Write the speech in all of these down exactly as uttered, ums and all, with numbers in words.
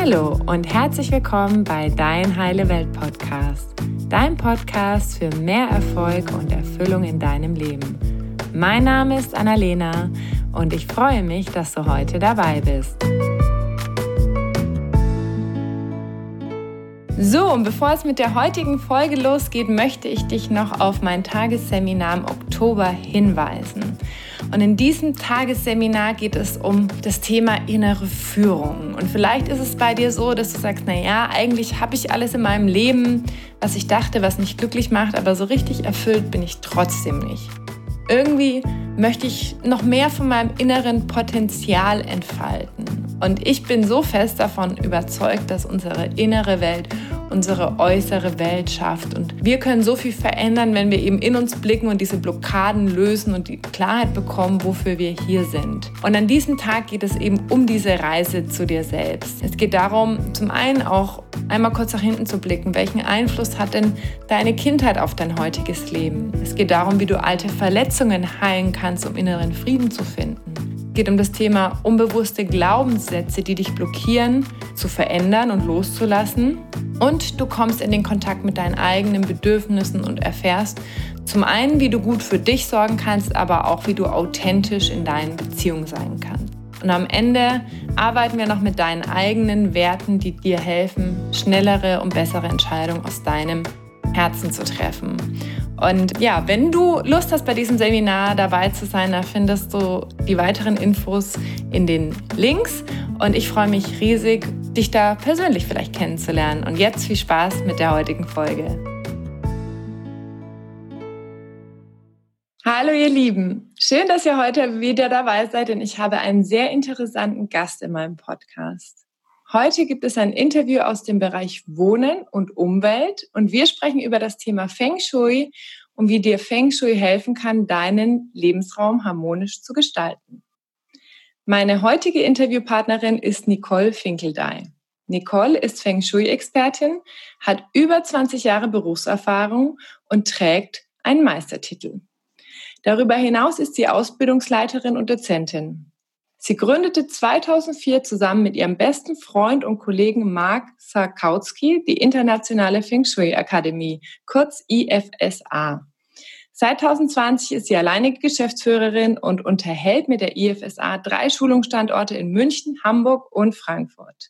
Hallo und herzlich willkommen bei Dein Heile Welt Podcast, dein Podcast für mehr Erfolg und Erfüllung in deinem Leben. Mein Name ist Annalena und ich freue mich, dass du heute dabei bist. So, und bevor es mit der heutigen Folge losgeht, möchte ich dich noch auf mein Tagesseminar im Oktober hinweisen. Und in diesem Tagesseminar geht es um das Thema innere Führung. Und vielleicht ist es bei dir so, dass du sagst, naja, eigentlich habe ich alles in meinem Leben, was ich dachte, was mich glücklich macht, aber so richtig erfüllt bin ich trotzdem nicht. Irgendwie möchte ich noch mehr von meinem inneren Potenzial entfalten. Und ich bin so fest davon überzeugt, dass unsere innere Welt unsere äußere Welt schafft. Und wir können so viel verändern, wenn wir eben in uns blicken und diese Blockaden lösen und die Klarheit bekommen, wofür wir hier sind. Und an diesem Tag geht es eben um diese Reise zu dir selbst. Es geht darum, zum einen auch einmal kurz nach hinten zu blicken. Welchen Einfluss hat denn deine Kindheit auf dein heutiges Leben? Es geht darum, wie du alte Verletzungen heilen kannst, um inneren Frieden zu finden. Es geht um das Thema unbewusste Glaubenssätze, die dich blockieren, zu verändern und loszulassen. Und du kommst in den Kontakt mit deinen eigenen Bedürfnissen und erfährst zum einen, wie du gut für dich sorgen kannst, aber auch, wie du authentisch in deinen Beziehungen sein kannst. Und am Ende arbeiten wir noch mit deinen eigenen Werten, die dir helfen, schnellere und bessere Entscheidungen aus deinem Herzen zu treffen. Und ja, wenn du Lust hast, bei diesem Seminar dabei zu sein, da findest du die weiteren Infos in den Links. Und ich freue mich riesig, dich da persönlich vielleicht kennenzulernen. Und jetzt viel Spaß mit der heutigen Folge. Hallo ihr Lieben, schön, dass ihr heute wieder dabei seid, denn ich habe einen sehr interessanten Gast in meinem Podcast. Heute gibt es ein Interview aus dem Bereich Wohnen und Umwelt und wir sprechen über das Thema Feng Shui und wie dir Feng Shui helfen kann, deinen Lebensraum harmonisch zu gestalten. Meine heutige Interviewpartnerin ist Nicole Finkeldey. Nicole ist Feng Shui-Expertin, hat über zwanzig Jahre Berufserfahrung und trägt einen Meistertitel. Darüber hinaus ist sie Ausbildungsleiterin und Dozentin. Sie gründete zweitausendvier zusammen mit ihrem besten Freund und Kollegen Mark Sarkowski die Internationale Feng Shui Akademie, kurz I F S A. Seit zweitausendzwanzig ist sie alleinige Geschäftsführerin und unterhält mit der I F S A drei Schulungsstandorte in München, Hamburg und Frankfurt.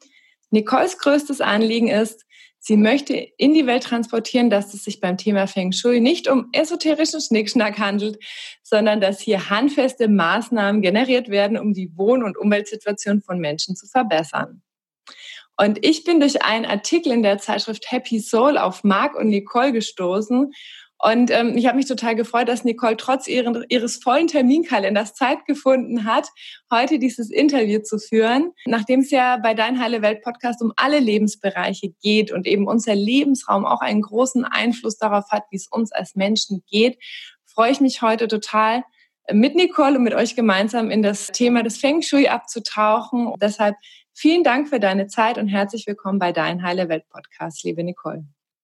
Nicoles größtes Anliegen ist, sie möchte in die Welt transportieren, dass es sich beim Thema Feng Shui nicht um esoterischen Schnickschnack handelt, sondern dass hier handfeste Maßnahmen generiert werden, um die Wohn- und Umweltsituation von Menschen zu verbessern. Und ich bin durch einen Artikel in der Zeitschrift Happy Soul auf Mark und Nicole gestoßen. Und ähm, ich habe mich total gefreut, dass Nicole trotz ihren, ihres vollen Terminkalenders Zeit gefunden hat, heute dieses Interview zu führen. Nachdem es ja bei Dein Heile Welt Podcast um alle Lebensbereiche geht und eben unser Lebensraum auch einen großen Einfluss darauf hat, wie es uns als Menschen geht, freue ich mich heute total, mit Nicole und mit euch gemeinsam in das Thema des Feng Shui abzutauchen. Und deshalb vielen Dank für deine Zeit und herzlich willkommen bei Dein Heile Welt Podcast, liebe Nicole.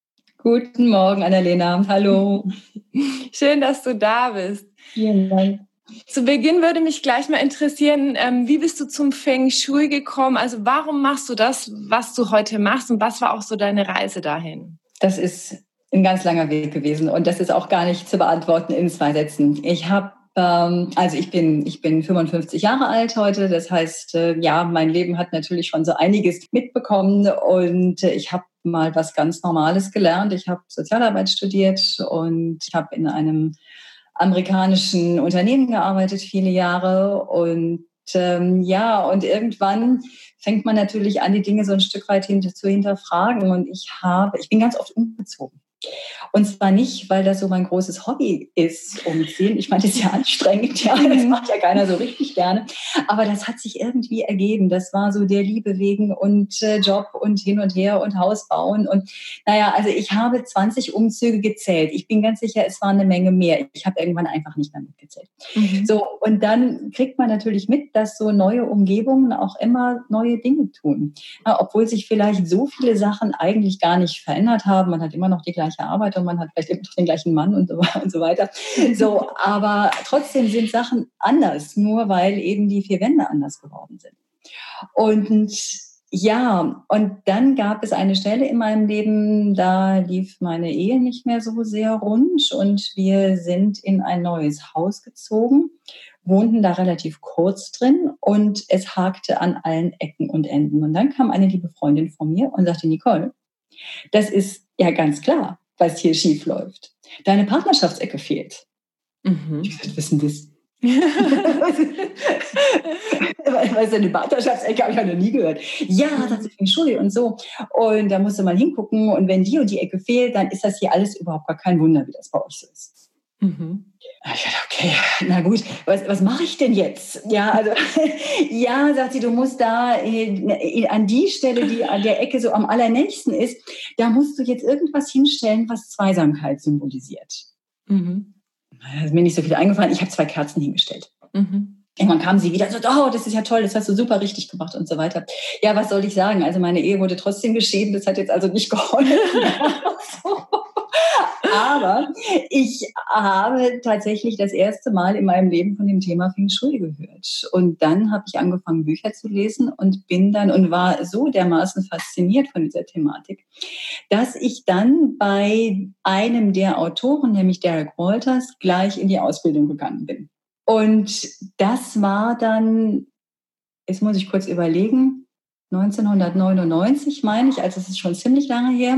Guten Morgen, Annalena. Hallo. Schön, dass du da bist. Vielen Dank. Zu Beginn würde mich gleich mal interessieren, wie bist du zum Feng Shui gekommen? Also warum machst du das, was du heute machst und was war auch so deine Reise dahin? Das ist ein ganz langer Weg gewesen und das ist auch gar nicht zu beantworten in zwei Sätzen. Ich habe ähm, also ich bin ich bin fünfundfünfzig Jahre alt heute. Das heißt, äh, ja, mein Leben hat natürlich schon so einiges mitbekommen und äh, ich habe mal was ganz Normales gelernt. Ich habe Sozialarbeit studiert und ich habe in einem amerikanischen Unternehmen gearbeitet, viele Jahre. Und ähm, ja, und irgendwann fängt man natürlich an, die Dinge so ein Stück weit hinter, zu hinterfragen. Und ich habe, ich bin ganz oft umgezogen. Und zwar nicht, weil das so mein großes Hobby ist, umziehen. Ich meine, das ist ja anstrengend, ja, das macht ja keiner so richtig gerne. Aber das hat sich irgendwie ergeben. Das war so der Liebe wegen und äh, Job und hin und her und Haus bauen. Und naja, also ich habe zwanzig Umzüge gezählt. Ich bin ganz sicher, es waren eine Menge mehr. Ich habe irgendwann einfach nicht mehr mitgezählt. Mhm. So, und dann kriegt man natürlich mit, dass so neue Umgebungen auch immer neue Dinge tun. Ja, obwohl sich vielleicht so viele Sachen eigentlich gar nicht verändert haben. Man hat immer noch die gleiche Arbeit und man hat vielleicht immer noch den gleichen Mann und so, und so weiter. So, aber trotzdem sind Sachen anders, nur weil eben die vier Wände anders geworden sind. Und Ja, und dann gab es eine Stelle in meinem Leben, da lief meine Ehe nicht mehr so sehr rund und wir sind in ein neues Haus gezogen, wohnten da relativ kurz drin und es hakte an allen Ecken und Enden. Und dann kam eine liebe Freundin von mir und sagte, Nicole, das ist ja ganz klar, was hier schief läuft. Deine Partnerschaftsecke fehlt. Mhm. Ich gesagt, wissen das? Weil so eine Partnerschaftsecke habe ich ja noch nie gehört. Ja, das ist Feng Shui und so. Und da musst du mal hingucken. Und wenn die und die Ecke fehlt, dann ist das hier alles überhaupt gar kein Wunder, wie das bei euch so ist. Mhm. Ich dachte, okay, na gut, was, was mache ich denn jetzt? Ja, also, ja, sagt sie, du musst da äh, an die Stelle, die an der Ecke so am allernächsten ist, da musst du jetzt irgendwas hinstellen, was Zweisamkeit symbolisiert. Mhm. Da ist mir nicht so viel eingefallen. Ich habe zwei Kerzen hingestellt. Mhm. Irgendwann kam sie wieder so, oh, das ist ja toll, das hast du super richtig gemacht und so weiter. Ja, was soll ich sagen? Also meine Ehe wurde trotzdem geschieden, das hat jetzt also nicht geholfen. Aber ich habe tatsächlich das erste Mal in meinem Leben von dem Thema Feng Shui gehört. Und dann habe ich angefangen, Bücher zu lesen und bin dann und war so dermaßen fasziniert von dieser Thematik, dass ich dann bei einem der Autoren, nämlich Derek Walters, gleich in die Ausbildung gegangen bin. Und das war dann, jetzt muss ich kurz überlegen, neunzehnhundertneunundneunzig, meine ich, also es ist schon ziemlich lange her.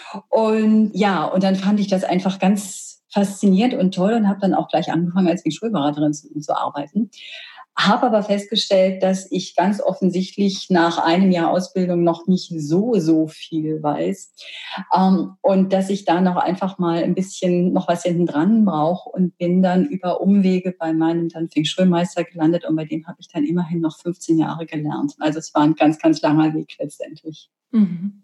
Und ja, und dann fand ich das einfach ganz faszinierend und toll und habe dann auch gleich angefangen, als Feng Shui-Beraterin zu, zu arbeiten. Habe aber festgestellt, dass ich ganz offensichtlich nach einem Jahr Ausbildung noch nicht so, so viel weiß. Ähm, und dass ich da noch einfach mal ein bisschen noch was hinten dran brauche und bin dann über Umwege bei meinem dann Feng Shui-Meister gelandet und bei dem habe ich dann immerhin noch fünfzehn Jahre gelernt. Also es war ein ganz, ganz langer Weg letztendlich. Mhm.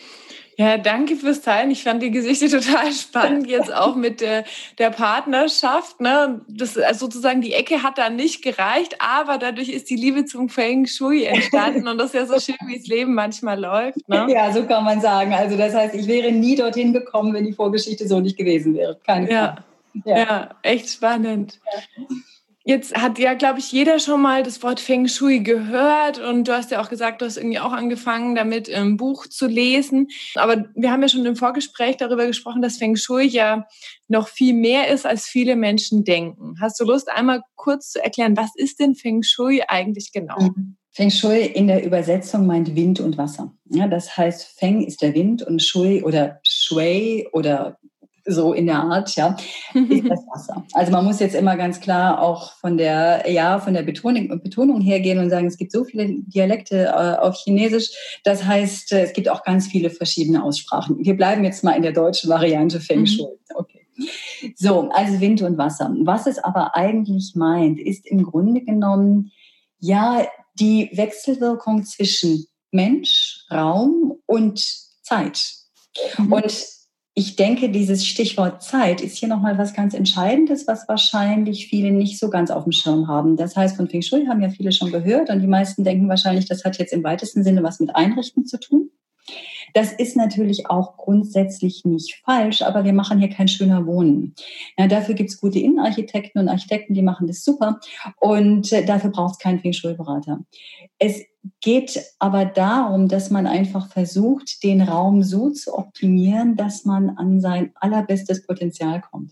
Ja, danke fürs Teilen. Ich fand die Geschichte total spannend, jetzt auch mit der, der Partnerschaft. Ne? Das, also sozusagen die Ecke hat da nicht gereicht, aber dadurch ist die Liebe zum Feng Shui entstanden und das ist ja so schön, wie das Leben manchmal läuft. Ne? Ja, so kann man sagen. Also das heißt, ich wäre nie dorthin gekommen, wenn die Vorgeschichte so nicht gewesen wäre. Keine Frage. Ja, ja. ja, echt spannend. Ja. Jetzt hat ja, glaube ich, jeder schon mal das Wort Feng Shui gehört und du hast ja auch gesagt, du hast irgendwie auch angefangen, damit ein Buch zu lesen. Aber wir haben ja schon im Vorgespräch darüber gesprochen, dass Feng Shui ja noch viel mehr ist, als viele Menschen denken. Hast du Lust, einmal kurz zu erklären, was ist denn Feng Shui eigentlich genau? Mhm. Feng Shui in der Übersetzung meint Wind und Wasser. Ja, das heißt, Feng ist der Wind und Shui oder Shui oder so in der Art, ja, ist das Wasser. Also man muss jetzt immer ganz klar auch von der, ja, von der Betonung, Betonung hergehen und sagen, es gibt so viele Dialekte äh, auf Chinesisch. Das heißt, es gibt auch ganz viele verschiedene Aussprachen. Wir bleiben jetzt mal in der deutschen Variante Feng Shui. Okay. So, also Wind und Wasser. Was es aber eigentlich meint, ist im Grunde genommen, ja, die Wechselwirkung zwischen Mensch, Raum und Zeit. Mhm. Und ich denke, dieses Stichwort Zeit ist hier nochmal was ganz Entscheidendes, was wahrscheinlich viele nicht so ganz auf dem Schirm haben. Das heißt, von Feng Shui haben ja viele schon gehört und die meisten denken wahrscheinlich, das hat jetzt im weitesten Sinne was mit Einrichten zu tun. Das ist natürlich auch grundsätzlich nicht falsch, aber wir machen hier kein schöner Wohnen. Ja, dafür gibt es gute Innenarchitekten und Architekten, die machen das super und äh, dafür braucht es keinen Feng Shui-Berater. Es geht aber darum, dass man einfach versucht, den Raum so zu optimieren, dass man an sein allerbestes Potenzial kommt.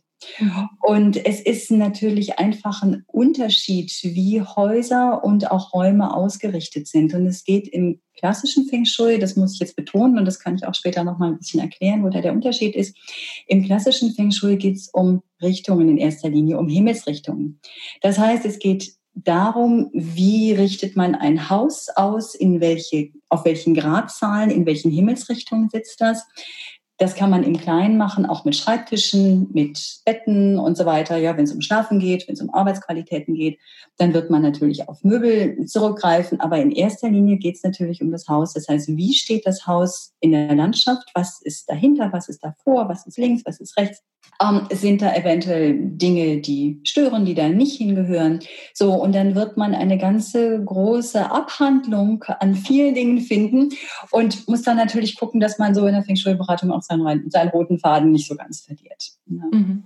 Und es ist natürlich einfach ein Unterschied, wie Häuser und auch Räume ausgerichtet sind. Und es geht im klassischen Feng Shui, das muss ich jetzt betonen und das kann ich auch später noch mal ein bisschen erklären, wo da der Unterschied ist. Im klassischen Feng Shui geht es um Richtungen in erster Linie, um Himmelsrichtungen. Das heißt, es geht darum, wie richtet man ein Haus aus, in welche, auf welchen Gradzahlen, in welchen Himmelsrichtungen sitzt das. Das kann man im Kleinen machen, auch mit Schreibtischen, mit Betten und so weiter. Ja, wenn es um Schlafen geht, wenn es um Arbeitsqualitäten geht, dann wird man natürlich auf Möbel zurückgreifen. Aber in erster Linie geht es natürlich um das Haus. Das heißt, wie steht das Haus in der Landschaft? Was ist dahinter? Was ist davor? Was ist links? Was ist rechts? Ähm, sind da eventuell Dinge, die stören, die da nicht hingehören? So, und dann wird man eine ganze große Abhandlung an vielen Dingen finden und muss dann natürlich gucken, dass man so in der Feng Shui-Beratung auch seinen, seinen roten Faden nicht so ganz verliert. Ja.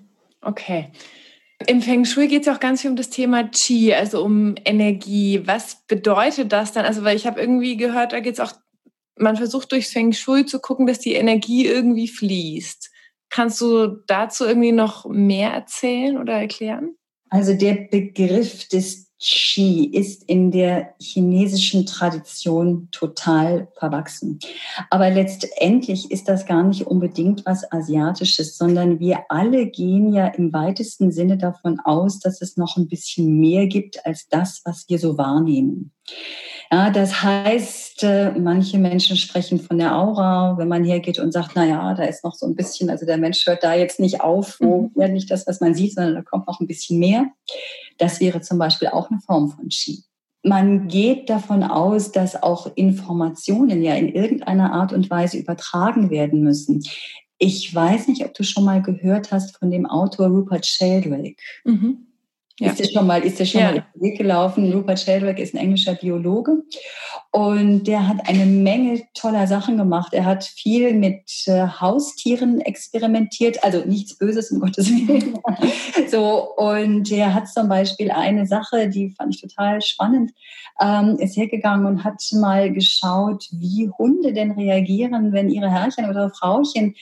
Okay. Im Feng Shui geht es ja auch ganz viel um das Thema Qi, also um Energie. Was bedeutet das dann? Also, weil ich habe irgendwie gehört, da geht es auch man versucht durchs Feng Shui zu gucken, dass die Energie irgendwie fließt. Kannst du dazu irgendwie noch mehr erzählen oder erklären? Also der Begriff des Qi ist in der chinesischen Tradition total verwachsen. Aber letztendlich ist das gar nicht unbedingt was Asiatisches, sondern wir alle gehen ja im weitesten Sinne davon aus, dass es noch ein bisschen mehr gibt als das, was wir so wahrnehmen. Ja, das heißt, manche Menschen sprechen von der Aura, wenn man hergeht und sagt, na ja, da ist noch so ein bisschen, also der Mensch hört da jetzt nicht auf, wo ja nicht das, was man sieht, sondern da kommt noch ein bisschen mehr. Das wäre zum Beispiel auch eine Form von Qi. Man geht davon aus, dass auch Informationen ja in irgendeiner Art und Weise übertragen werden müssen. Ich weiß nicht, ob du schon mal gehört hast von dem Autor Rupert Sheldrake. Mhm. Ja. Ist dir schon mal, ist dir schon ja. mal über den Weg gelaufen? Rupert Sheldrake ist ein englischer Biologe und der hat eine Menge toller Sachen gemacht. Er hat viel mit äh, Haustieren experimentiert, also nichts Böses, um Gottes Willen. So, und er hat zum Beispiel eine Sache, die fand ich total spannend, ähm, ist hergegangen und hat mal geschaut, wie Hunde denn reagieren, wenn ihre Herrchen oder Frauchen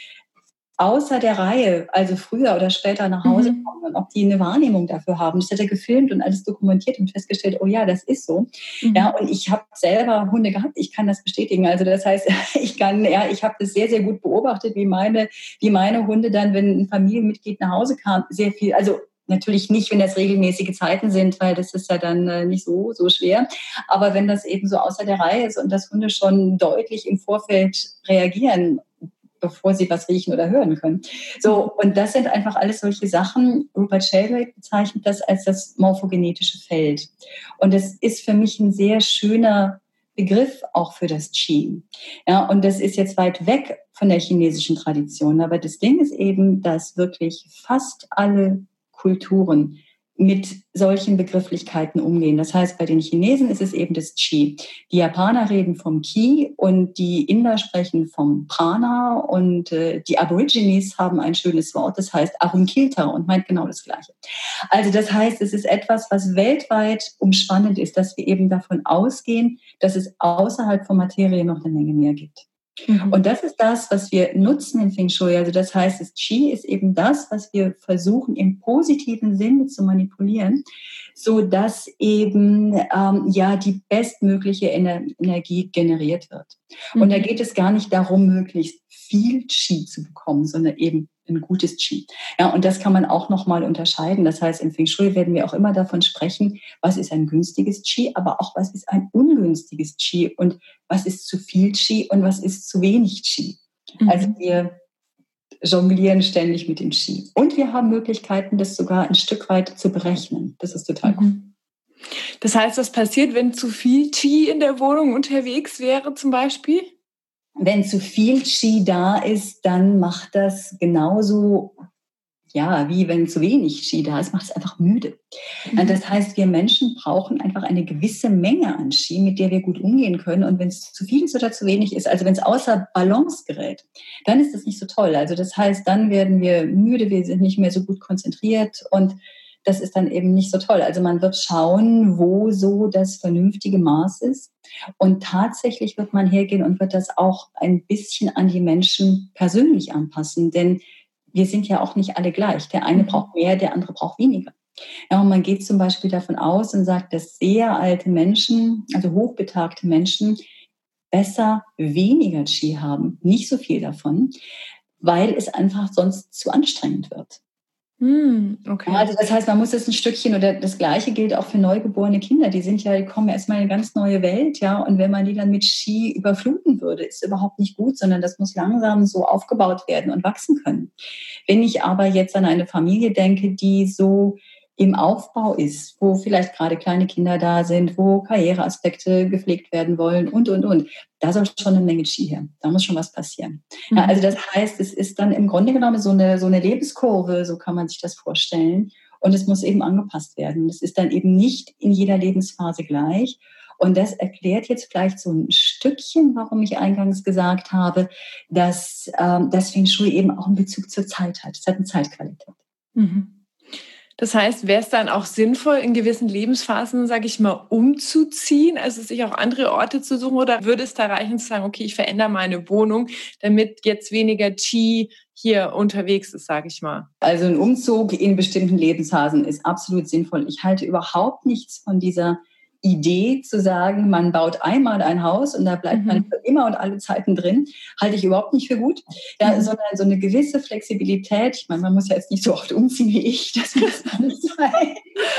außer der Reihe, also früher oder später nach Hause mhm. kommen und ob die eine Wahrnehmung dafür haben. Das hat er gefilmt und alles dokumentiert und festgestellt, oh ja, das ist so. Mhm. Ja, und ich habe selber Hunde gehabt, ich kann das bestätigen. Also das heißt, ich kann, ja, ich habe das sehr, sehr gut beobachtet, wie meine, wie meine Hunde dann, wenn ein Familienmitglied nach Hause kam, sehr viel, also natürlich nicht, wenn das regelmäßige Zeiten sind, weil das ist ja dann äh, nicht so, so schwer. Aber wenn das eben so außer der Reihe ist und das Hunde schon deutlich im Vorfeld reagieren, bevor sie was riechen oder hören können. So, und das sind einfach alles solche Sachen. Rupert Sheldrake bezeichnet das als das morphogenetische Feld. Und das ist für mich ein sehr schöner Begriff auch für das Qi. Ja, und das ist jetzt weit weg von der chinesischen Tradition. Aber das Ding ist eben, dass wirklich fast alle Kulturen mit solchen Begrifflichkeiten umgehen. Das heißt, bei den Chinesen ist es eben das Qi. Die Japaner reden vom Qi und die Inder sprechen vom Prana und äh, die Aborigines haben ein schönes Wort, das heißt Arunkilta und meint genau das Gleiche. Also das heißt, es ist etwas, was weltweit umspannend ist, dass wir eben davon ausgehen, dass es außerhalb von Materie noch eine Menge mehr gibt. Mhm. Und das ist das, was wir nutzen in Feng Shui. Also das heißt, das Qi ist eben das, was wir versuchen im positiven Sinne zu manipulieren, so dass eben ähm, ja die bestmögliche Ener- Energie generiert wird. Mhm. Und da geht es gar nicht darum, möglichst viel Qi zu bekommen, sondern eben ein gutes Qi. Ja, und das kann man auch nochmal unterscheiden. Das heißt, im Feng Shui werden wir auch immer davon sprechen, was ist ein günstiges Qi, aber auch was ist ein ungünstiges Qi und was ist zu viel Qi und was ist zu wenig Qi. Mhm. Also wir jonglieren ständig mit dem Qi. Und wir haben Möglichkeiten, das sogar ein Stück weit zu berechnen. Das ist total cool. Mhm. Das heißt, was passiert, wenn zu viel Qi in der Wohnung unterwegs wäre zum Beispiel? Wenn zu viel Qi da ist, dann macht das genauso, ja, wie wenn zu wenig Qi da ist, macht es einfach müde. Mhm. Das heißt, wir Menschen brauchen einfach eine gewisse Menge an Qi, mit der wir gut umgehen können. Und wenn es zu viel ist oder zu wenig ist, also wenn es außer Balance gerät, dann ist das nicht so toll. Also das heißt, dann werden wir müde, wir sind nicht mehr so gut konzentriert und das ist dann eben nicht so toll. Also man wird schauen, wo so das vernünftige Maß ist. Und tatsächlich wird man hergehen und wird das auch ein bisschen an die Menschen persönlich anpassen. Denn wir sind ja auch nicht alle gleich. Der eine braucht mehr, der andere braucht weniger. Ja, und man geht zum Beispiel davon aus und sagt, dass sehr alte Menschen, also hochbetagte Menschen, besser weniger Qi haben, nicht so viel davon, weil es einfach sonst zu anstrengend wird. Okay. Also das heißt, man muss das ein Stückchen, oder das Gleiche gilt auch für neugeborene Kinder. Die sind ja, die kommen erstmal in eine ganz neue Welt, ja. Und wenn man die dann mit Qi überfluten würde, ist überhaupt nicht gut, sondern das muss langsam so aufgebaut werden und wachsen können. Wenn ich aber jetzt an eine Familie denke, die so im Aufbau ist, wo vielleicht gerade kleine Kinder da sind, wo Karriereaspekte gepflegt werden wollen und, und, und. Da soll schon eine Menge Qi her. Da muss schon was passieren. Mhm. Ja, also das heißt, es ist dann im Grunde genommen so eine, so eine Lebenskurve, so kann man sich das vorstellen. Und es muss eben angepasst werden. Es ist dann eben nicht in jeder Lebensphase gleich. Und das erklärt jetzt vielleicht so ein Stückchen, warum ich eingangs gesagt habe, dass ähm, das Feng Shui eben auch einen Bezug zur Zeit hat. Es hat eine Zeitqualität. Mhm. Das heißt, wäre es dann auch sinnvoll, in gewissen Lebensphasen, sage ich mal, umzuziehen, also sich auch andere Orte zu suchen, oder würde es da reichen zu sagen, okay, ich verändere meine Wohnung, damit jetzt weniger Qi hier unterwegs ist, sage ich mal? Also ein Umzug in bestimmten Lebensphasen ist absolut sinnvoll. Ich halte überhaupt nichts von dieser Idee zu sagen, man baut einmal ein Haus und da bleibt man Mhm. für immer und alle Zeiten drin, halte ich überhaupt nicht für gut. Ja, Mhm. sondern so eine gewisse Flexibilität. Ich meine, man muss ja jetzt nicht so oft umziehen wie ich, das muss man nicht sein.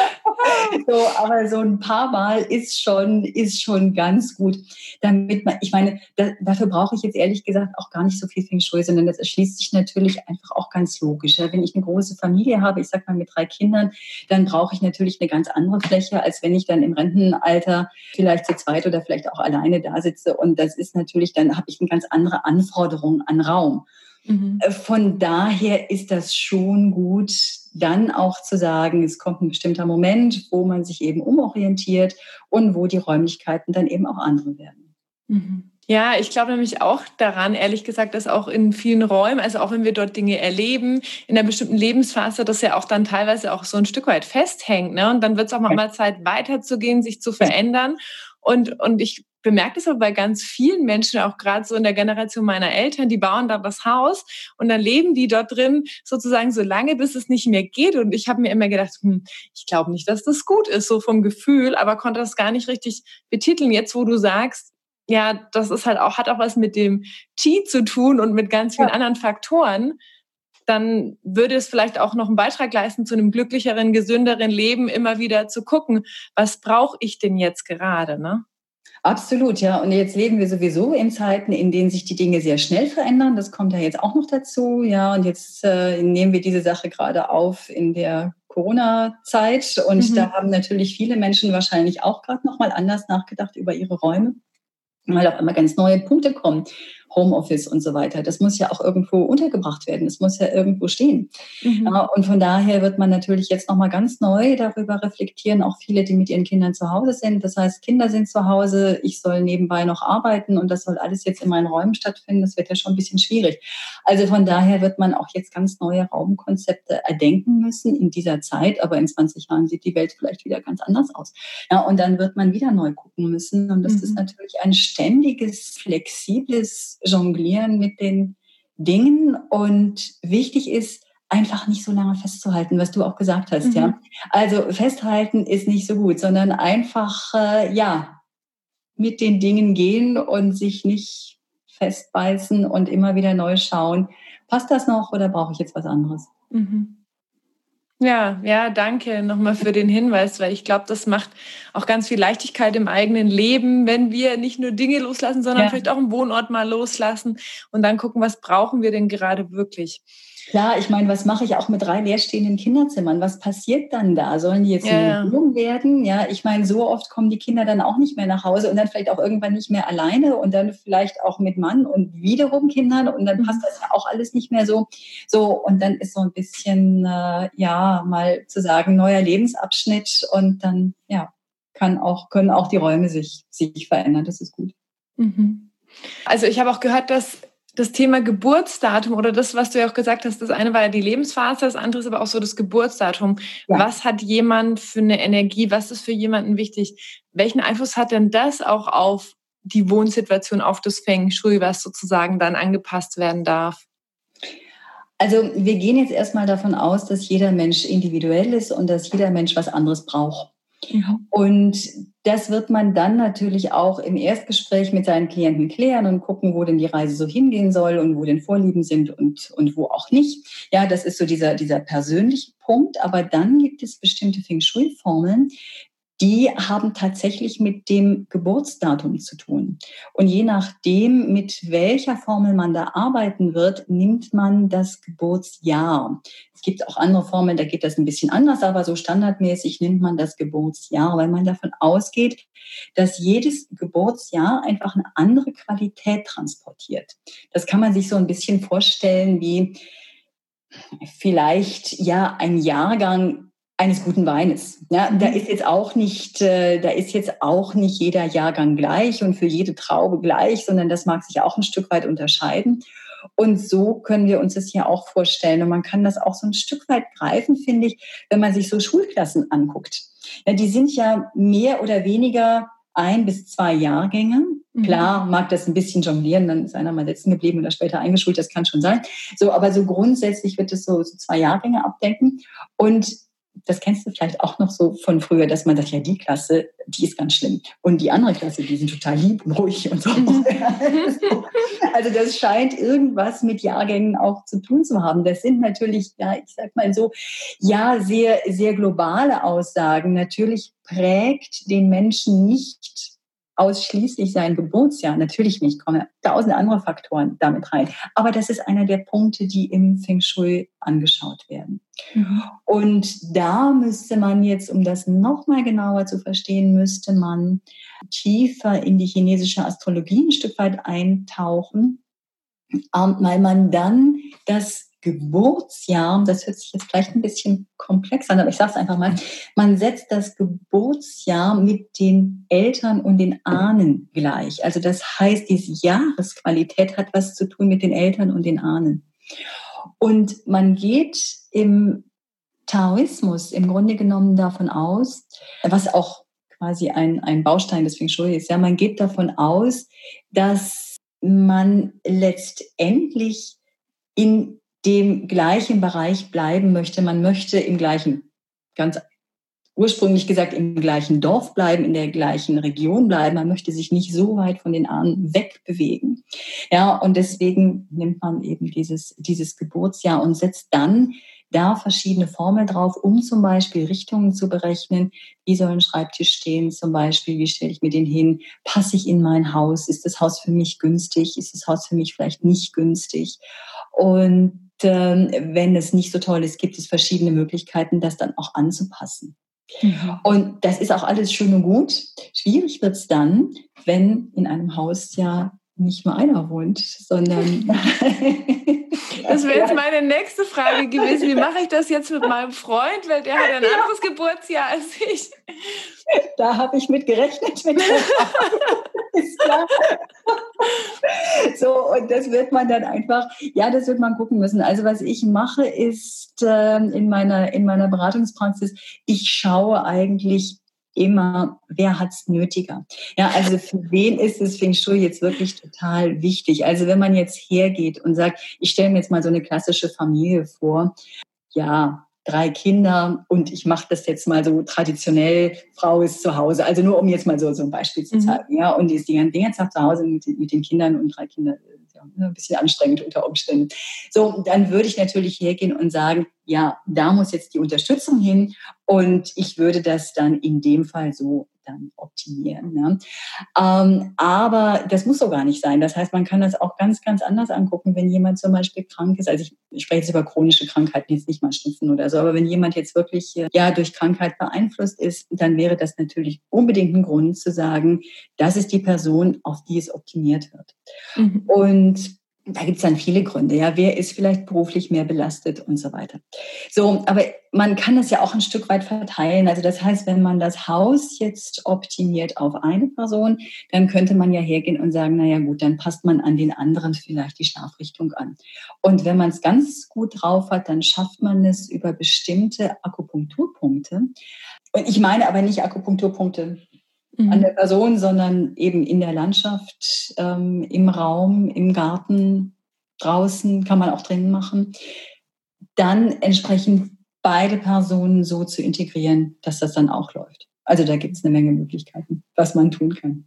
So, aber so ein paar Mal ist schon, ist schon ganz gut. Damit man, ich meine, da, dafür brauche ich jetzt ehrlich gesagt auch gar nicht so viel Feng Shui, sondern das erschließt sich natürlich einfach auch ganz logisch. Ja, wenn ich eine große Familie habe, ich sag mal mit drei Kindern, dann brauche ich natürlich eine ganz andere Fläche, als wenn ich dann im Rentenalter vielleicht zu zweit oder vielleicht auch alleine da sitze. Und das ist natürlich, dann habe ich eine ganz andere Anforderung an Raum. Mhm. Von daher ist das schon gut, dann auch zu sagen, es kommt ein bestimmter Moment, wo man sich eben umorientiert und wo die Räumlichkeiten dann eben auch andere werden. Mhm. Ja, ich glaube nämlich auch daran, ehrlich gesagt, dass auch in vielen Räumen, also auch wenn wir dort Dinge erleben, in einer bestimmten Lebensphase, das ja auch dann teilweise auch so ein Stück weit festhängt, ne? Und dann wird es auch mal Zeit, weiterzugehen, sich zu verändern. Und, und ich bemerke das aber bei ganz vielen Menschen, auch gerade so in der Generation meiner Eltern, die bauen da das Haus und dann leben die dort drin sozusagen so lange, bis es nicht mehr geht. Und ich habe mir immer gedacht, hm, ich glaube nicht, dass das gut ist, so vom Gefühl, aber konnte das gar nicht richtig betiteln. Jetzt, wo du sagst, ja, das ist halt auch, hat auch was mit dem Qi zu tun und mit ganz vielen Ja. anderen Faktoren, dann würde es vielleicht auch noch einen Beitrag leisten zu einem glücklicheren, gesünderen Leben, immer wieder zu gucken, was brauche ich denn jetzt gerade, ne? Absolut, ja. Und jetzt leben wir sowieso in Zeiten, in denen sich die Dinge sehr schnell verändern. Das kommt ja jetzt auch noch dazu. Ja, und jetzt äh, nehmen wir diese Sache gerade auf in der Corona-Zeit. Und Mhm. da haben natürlich viele Menschen wahrscheinlich auch gerade noch mal anders nachgedacht über ihre Räume, weil auf einmal ganz neue Punkte kommen. Homeoffice und so weiter. Das muss ja auch irgendwo untergebracht werden. Das muss ja irgendwo stehen. Mhm. Ja, und von daher wird man natürlich jetzt nochmal ganz neu darüber reflektieren, auch viele, die mit ihren Kindern zu Hause sind. Das heißt, Kinder sind zu Hause, ich soll nebenbei noch arbeiten und das soll alles jetzt in meinen Räumen stattfinden. Das wird ja schon ein bisschen schwierig. Also von daher wird man auch jetzt ganz neue Raumkonzepte erdenken müssen in dieser Zeit. Aber in zwanzig Jahren sieht die Welt vielleicht wieder ganz anders aus. Ja, und dann wird man wieder neu gucken müssen. Und das Mhm. ist natürlich ein ständiges, flexibles Jonglieren mit den Dingen. Und wichtig ist, einfach nicht so lange festzuhalten, was du auch gesagt hast. Mhm. Ja, also festhalten ist nicht so gut, sondern einfach äh, ja mit den Dingen gehen und sich nicht festbeißen und immer wieder neu schauen, passt das noch oder brauche ich jetzt was anderes? Mhm. Ja, ja, danke nochmal für den Hinweis, weil ich glaube, das macht auch ganz viel Leichtigkeit im eigenen Leben, wenn wir nicht nur Dinge loslassen, sondern Ja. vielleicht auch einen Wohnort mal loslassen und dann gucken, was brauchen wir denn gerade wirklich. Klar, ich meine, was mache ich auch mit drei leerstehenden Kinderzimmern? Was passiert dann da? Sollen die jetzt Ja, ja. Wohnung werden? Ja, ich meine, so oft kommen die Kinder dann auch nicht mehr nach Hause und dann vielleicht auch irgendwann nicht mehr alleine und dann vielleicht auch mit Mann und wiederum Kindern und dann Mhm. passt das ja auch alles nicht mehr so. So, und dann ist so ein bisschen, äh, ja, mal zu sagen, neuer Lebensabschnitt und dann, ja, kann auch, können auch die Räume sich, sich verändern. Das ist gut. Mhm. Also ich habe auch gehört, dass das Thema Geburtsdatum oder das, was du ja auch gesagt hast, das eine war ja die Lebensphase, das andere ist aber auch so das Geburtsdatum. Ja. Was hat jemand für eine Energie? Was ist für jemanden wichtig? Welchen Einfluss hat denn das auch auf die Wohnsituation, auf das Feng Shui, was sozusagen dann angepasst werden darf? Also wir gehen jetzt erstmal davon aus, dass jeder Mensch individuell ist und dass jeder Mensch was anderes braucht. Mhm. Und das wird man dann natürlich auch im Erstgespräch mit seinen Klienten klären und gucken, wo denn die Reise so hingehen soll und wo denn Vorlieben sind und, und wo auch nicht. Ja, das ist so dieser, dieser persönliche Punkt. Aber dann gibt es bestimmte Feng Shui-Formeln, die haben tatsächlich mit dem Geburtsdatum zu tun. Und je nachdem, mit welcher Formel man da arbeiten wird, nimmt man das Geburtsjahr. Es gibt auch andere Formeln, da geht das ein bisschen anders, aber so standardmäßig nimmt man das Geburtsjahr, weil man davon ausgeht, dass jedes Geburtsjahr einfach eine andere Qualität transportiert. Das kann man sich so ein bisschen vorstellen wie vielleicht ja ein Jahrgang eines guten Weines. Ja, da ist jetzt auch nicht, äh, da ist jetzt auch nicht jeder Jahrgang gleich und für jede Traube gleich, sondern das mag sich auch ein Stück weit unterscheiden. Und so können wir uns das hier auch vorstellen. Und man kann das auch so ein Stück weit greifen, finde ich, wenn man sich so Schulklassen anguckt. Ja, die sind ja mehr oder weniger ein bis zwei Jahrgänge. Mhm. Klar, mag das ein bisschen jonglieren, dann ist einer mal sitzen geblieben oder später eingeschult, das kann schon sein. So, aber so grundsätzlich wird es so, so zwei Jahrgänge abdecken. Und das kennst du vielleicht auch noch so von früher, dass man sagt, ja, die Klasse, die ist ganz schlimm. Und die andere Klasse, die sind total lieb und ruhig und so. Mhm. Also das scheint irgendwas mit Jahrgängen auch zu tun zu haben. Das sind natürlich, ja, ich sag mal so, ja, sehr, sehr globale Aussagen. Natürlich prägt den Menschen nicht ausschließlich sein Geburtsjahr. Natürlich nicht, kommen tausend andere Faktoren damit rein. Aber das ist einer der Punkte, die im Feng Shui angeschaut werden. Mhm. Und da müsste man jetzt, um das nochmal genauer zu verstehen, müsste man tiefer in die chinesische Astrologie ein Stück weit eintauchen, weil man dann das Geburtsjahr, das hört sich jetzt vielleicht ein bisschen komplex an, aber ich sage es einfach mal, man setzt das Geburtsjahr mit den Eltern und den Ahnen gleich. Also das heißt, diese Jahresqualität hat was zu tun mit den Eltern und den Ahnen. Und man geht im Taoismus im Grunde genommen davon aus, was auch quasi ein, ein Baustein des Feng Shui ist, ja, man geht davon aus, dass man letztendlich in dem gleichen Bereich bleiben möchte. Man möchte im gleichen, ganz ursprünglich gesagt, im gleichen Dorf bleiben, in der gleichen Region bleiben. Man möchte sich nicht so weit von den Ahnen wegbewegen. Ja, und deswegen nimmt man eben dieses, dieses Geburtsjahr und setzt dann da verschiedene Formeln drauf, um zum Beispiel Richtungen zu berechnen. Wie soll ein Schreibtisch stehen zum Beispiel? Wie stelle ich mir den hin? Passe ich in mein Haus? Ist das Haus für mich günstig? Ist das Haus für mich vielleicht nicht günstig? Und ähm, wenn es nicht so toll ist, gibt es verschiedene Möglichkeiten, das dann auch anzupassen. Mhm. Und das ist auch alles schön und gut. Schwierig wird es dann, wenn in einem Haus ja nicht nur einer wohnt, sondern... Das wäre jetzt meine nächste Frage gewesen. Wie mache ich das jetzt mit meinem Freund? Weil der hat ein anderes Geburtsjahr als ich. Da habe ich mit gerechnet. Mit ist klar. So, und das wird man dann einfach, ja, das wird man gucken müssen. Also was ich mache, ist äh, in meiner, in meiner Beratungspraxis, ich schaue eigentlich immer, wer hat's nötiger? Ja, also für wen ist das Feng Shui jetzt wirklich total wichtig? Also wenn man jetzt hergeht und sagt, ich stelle mir jetzt mal so eine klassische Familie vor, ja, drei Kinder und ich mache das jetzt mal so traditionell, Frau ist zu Hause, also nur um jetzt mal so, so ein Beispiel zu zeigen, mhm. ja, und die ist die ganze Zeit zu Hause mit, mit den Kindern und drei Kinder, ja, ein bisschen anstrengend unter Umständen. So, dann würde ich natürlich hergehen und sagen, ja, da muss jetzt die Unterstützung hin und ich würde das dann in dem Fall so dann optimieren. Ne? Ähm, aber das muss so gar nicht sein. Das heißt, man kann das auch ganz, ganz anders angucken, wenn jemand zum Beispiel krank ist. Also ich, ich spreche jetzt über chronische Krankheiten, jetzt nicht mal Schnupfen oder so, aber wenn jemand jetzt wirklich ja durch Krankheit beeinflusst ist, dann wäre das natürlich unbedingt ein Grund zu sagen, das ist die Person, auf die es optimiert wird. Mhm. Und da gibt es dann viele Gründe. Ja, wer ist vielleicht beruflich mehr belastet und so weiter. So, aber man kann das ja auch ein Stück weit verteilen. Also das heißt, wenn man das Haus jetzt optimiert auf eine Person, dann könnte man ja hergehen und sagen, naja gut, dann passt man an den anderen vielleicht die Schlafrichtung an. Und wenn man es ganz gut drauf hat, dann schafft man es über bestimmte Akupunkturpunkte. Und ich meine aber nicht Akupunkturpunkte an der Person, sondern eben in der Landschaft, ähm, im Raum, im Garten, draußen, kann man auch drinnen machen, dann entsprechend beide Personen so zu integrieren, dass das dann auch läuft. Also da gibt es eine Menge Möglichkeiten, was man tun kann.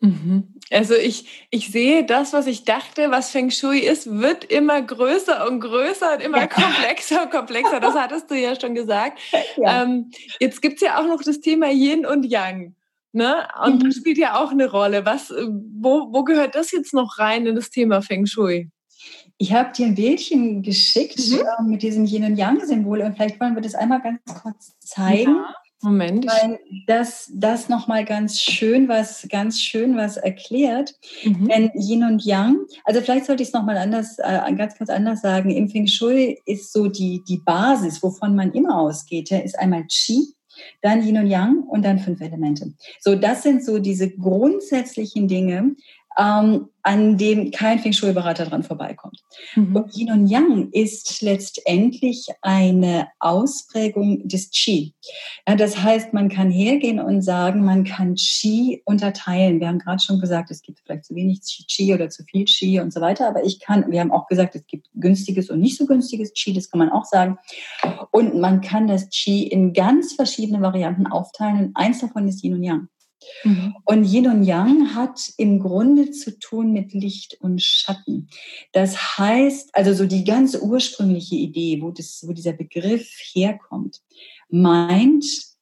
Also ich, ich sehe das, was ich dachte, was Feng Shui ist, wird immer größer und größer und immer ja. komplexer und komplexer. Das hattest du ja schon gesagt. Ja. Ähm, jetzt gibt es ja auch noch das Thema Yin und Yang. Ne? Und das spielt ja auch eine Rolle. Was, wo, wo gehört das jetzt noch rein in das Thema Feng Shui? Ich habe dir ein Bildchen geschickt mhm. äh, mit diesem Yin- und Yang-Symbol und vielleicht wollen wir das einmal ganz kurz zeigen. Ja. Moment. Ich Weil das, das nochmal ganz schön was, ganz schön was erklärt. Mhm. Denn Yin und Yang, also vielleicht sollte ich es nochmal anders, äh, ganz, ganz anders sagen. Im Feng Shui ist so die, die Basis, wovon man immer ausgeht, ja, ist einmal Qi, dann Yin und Yang und dann fünf Elemente. So, das sind so diese grundsätzlichen Dinge, ähm, an dem kein Feng Shui-Berater dran vorbeikommt. Mhm. Und Yin und Yang ist letztendlich eine Ausprägung des Qi. Ja, das heißt, man kann hergehen und sagen, man kann Qi unterteilen. Wir haben gerade schon gesagt, es gibt vielleicht zu wenig Qi oder zu viel Qi und so weiter, aber ich kann, wir haben auch gesagt, es gibt günstiges und nicht so günstiges Qi, das kann man auch sagen. Und man kann das Qi in ganz verschiedene Varianten aufteilen. Eins davon ist Yin und Yang. Mhm. Und Yin und Yang hat im Grunde zu tun mit Licht und Schatten. Das heißt, also so die ganz ursprüngliche Idee, wo, das, wo dieser Begriff herkommt, meint,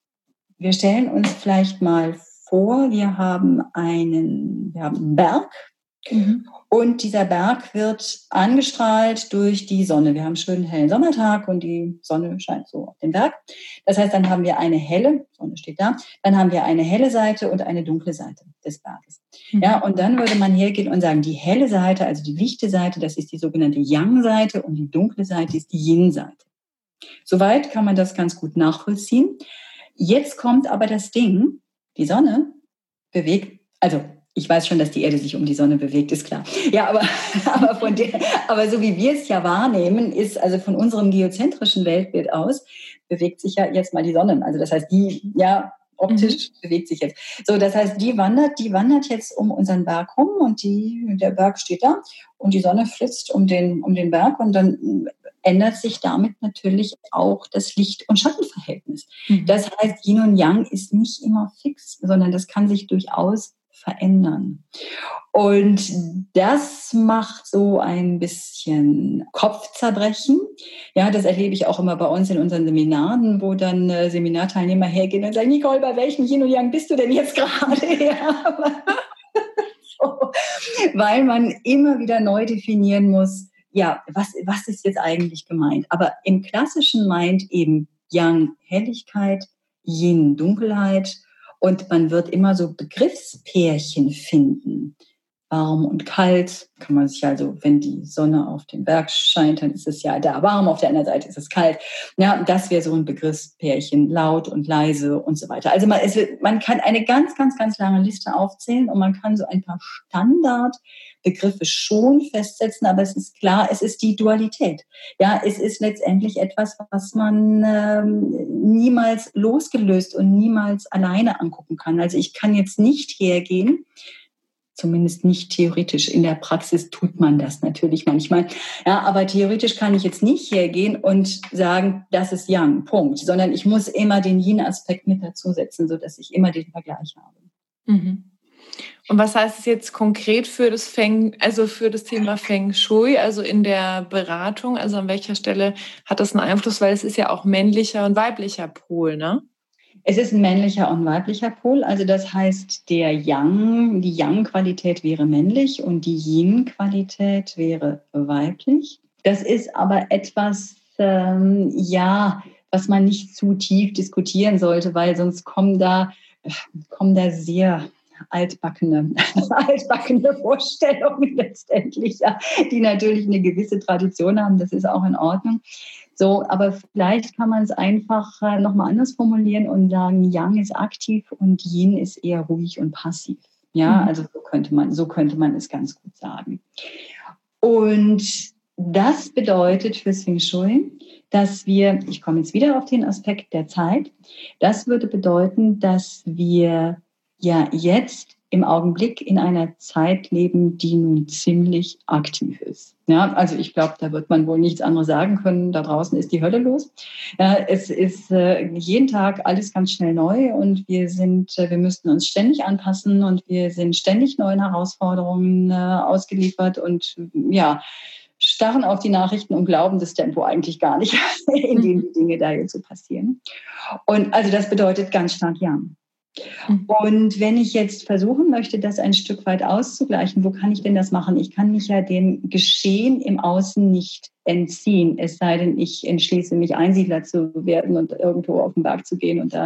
wir stellen uns vielleicht mal vor, wir haben einen, wir haben einen Berg. Mhm. Und dieser Berg wird angestrahlt durch die Sonne. Wir haben einen schönen hellen Sommertag und die Sonne scheint so auf den Berg. Das heißt, dann haben wir eine helle, Sonne steht da, dann haben wir eine helle Seite und eine dunkle Seite des Berges. Mhm. Ja, und dann würde man hergehen und sagen, die helle Seite, also die lichte Seite, das ist die sogenannte Yang-Seite und die dunkle Seite ist die Yin-Seite. Soweit kann man das ganz gut nachvollziehen. Jetzt kommt aber das Ding, die Sonne bewegt, also ich weiß schon, dass die Erde sich um die Sonne bewegt, ist klar. Ja, aber, aber, von der, aber so wie wir es ja wahrnehmen, ist also von unserem geozentrischen Weltbild aus, bewegt sich ja jetzt mal die Sonne. Also das heißt, die, ja, optisch mhm. bewegt sich jetzt. So, das heißt, die wandert, die wandert jetzt um unseren Berg rum und die, der Berg steht da und die Sonne flitzt um den, um den Berg und dann ändert sich damit natürlich auch das Licht- und Schattenverhältnis. Mhm. Das heißt, Yin und Yang ist nicht immer fix, sondern das kann sich durchaus verändern. Und das macht so ein bisschen Kopfzerbrechen. Ja, das erlebe ich auch immer bei uns in unseren Seminaren, wo dann äh, Seminarteilnehmer hergehen und sagen, Nicole, bei welchem Yin und Yang bist du denn jetzt gerade? Ja, so, weil man immer wieder neu definieren muss, ja, was, was ist jetzt eigentlich gemeint? Aber im Klassischen meint eben Yang Helligkeit, Yin Dunkelheit. Und man wird immer so Begriffspärchen finden. Warm und kalt kann man sich also, wenn die Sonne auf den Berg scheint, dann ist es ja da warm, auf der anderen Seite ist es kalt. Ja, das wäre so ein Begriffspärchen, laut und leise und so weiter. Also man, es wird, man kann eine ganz, ganz, ganz lange Liste aufzählen und man kann so ein paar Standardbegriffe schon festsetzen, aber es ist klar, es ist die Dualität. Ja, es ist letztendlich etwas, was man ähm, niemals losgelöst und niemals alleine angucken kann. Also ich kann jetzt nicht hergehen, zumindest nicht theoretisch. In der Praxis tut man das natürlich manchmal. Ja, aber theoretisch kann ich jetzt nicht hergehen und sagen, das ist Yang, Punkt. Sondern ich muss immer den Yin-Aspekt mit dazusetzen, sodass ich immer den Vergleich habe. Mhm. Und was heißt es jetzt konkret für das Feng, also für das Thema Feng Shui, also in der Beratung? Also an welcher Stelle hat das einen Einfluss? Weil es ist ja auch männlicher und weiblicher Pol, ne? Es ist ein männlicher und weiblicher Pol. Also das heißt, der Yang, die Yang-Qualität wäre männlich und die Yin-Qualität wäre weiblich. Das ist aber etwas, ähm, ja, was man nicht zu tief diskutieren sollte, weil sonst kommen da, kommen da sehr altbackene, altbackene Vorstellungen letztendlich, ja, die natürlich eine gewisse Tradition haben. Das ist auch in Ordnung. So, aber vielleicht kann man es einfach äh, nochmal anders formulieren und sagen, Yang ist aktiv und Yin ist eher ruhig und passiv. Ja, mhm. also so könnte man, so könnte man es ganz gut sagen. Und das bedeutet fürs Feng Shui, dass wir, ich komme jetzt wieder auf den Aspekt der Zeit, das würde bedeuten, dass wir ja jetzt im Augenblick in einer Zeit leben, die nun ziemlich aktiv ist. Ja, also ich glaube, da wird man wohl nichts anderes sagen können. Da draußen ist die Hölle los. Ja, es ist äh, jeden Tag alles ganz schnell neu und wir sind, äh, wir müssten uns ständig anpassen und wir sind ständig neuen Herausforderungen äh, ausgeliefert und ja, starren auf die Nachrichten und glauben das Tempo eigentlich gar nicht, in dem die Dinge da jetzt so passieren. Und also das bedeutet ganz stark Yang. Und wenn ich jetzt versuchen möchte, das ein Stück weit auszugleichen, wo kann ich denn das machen? Ich kann mich ja dem Geschehen im Außen nicht entziehen, es sei denn, ich entschließe mich, Einsiedler zu werden und irgendwo auf den Berg zu gehen und da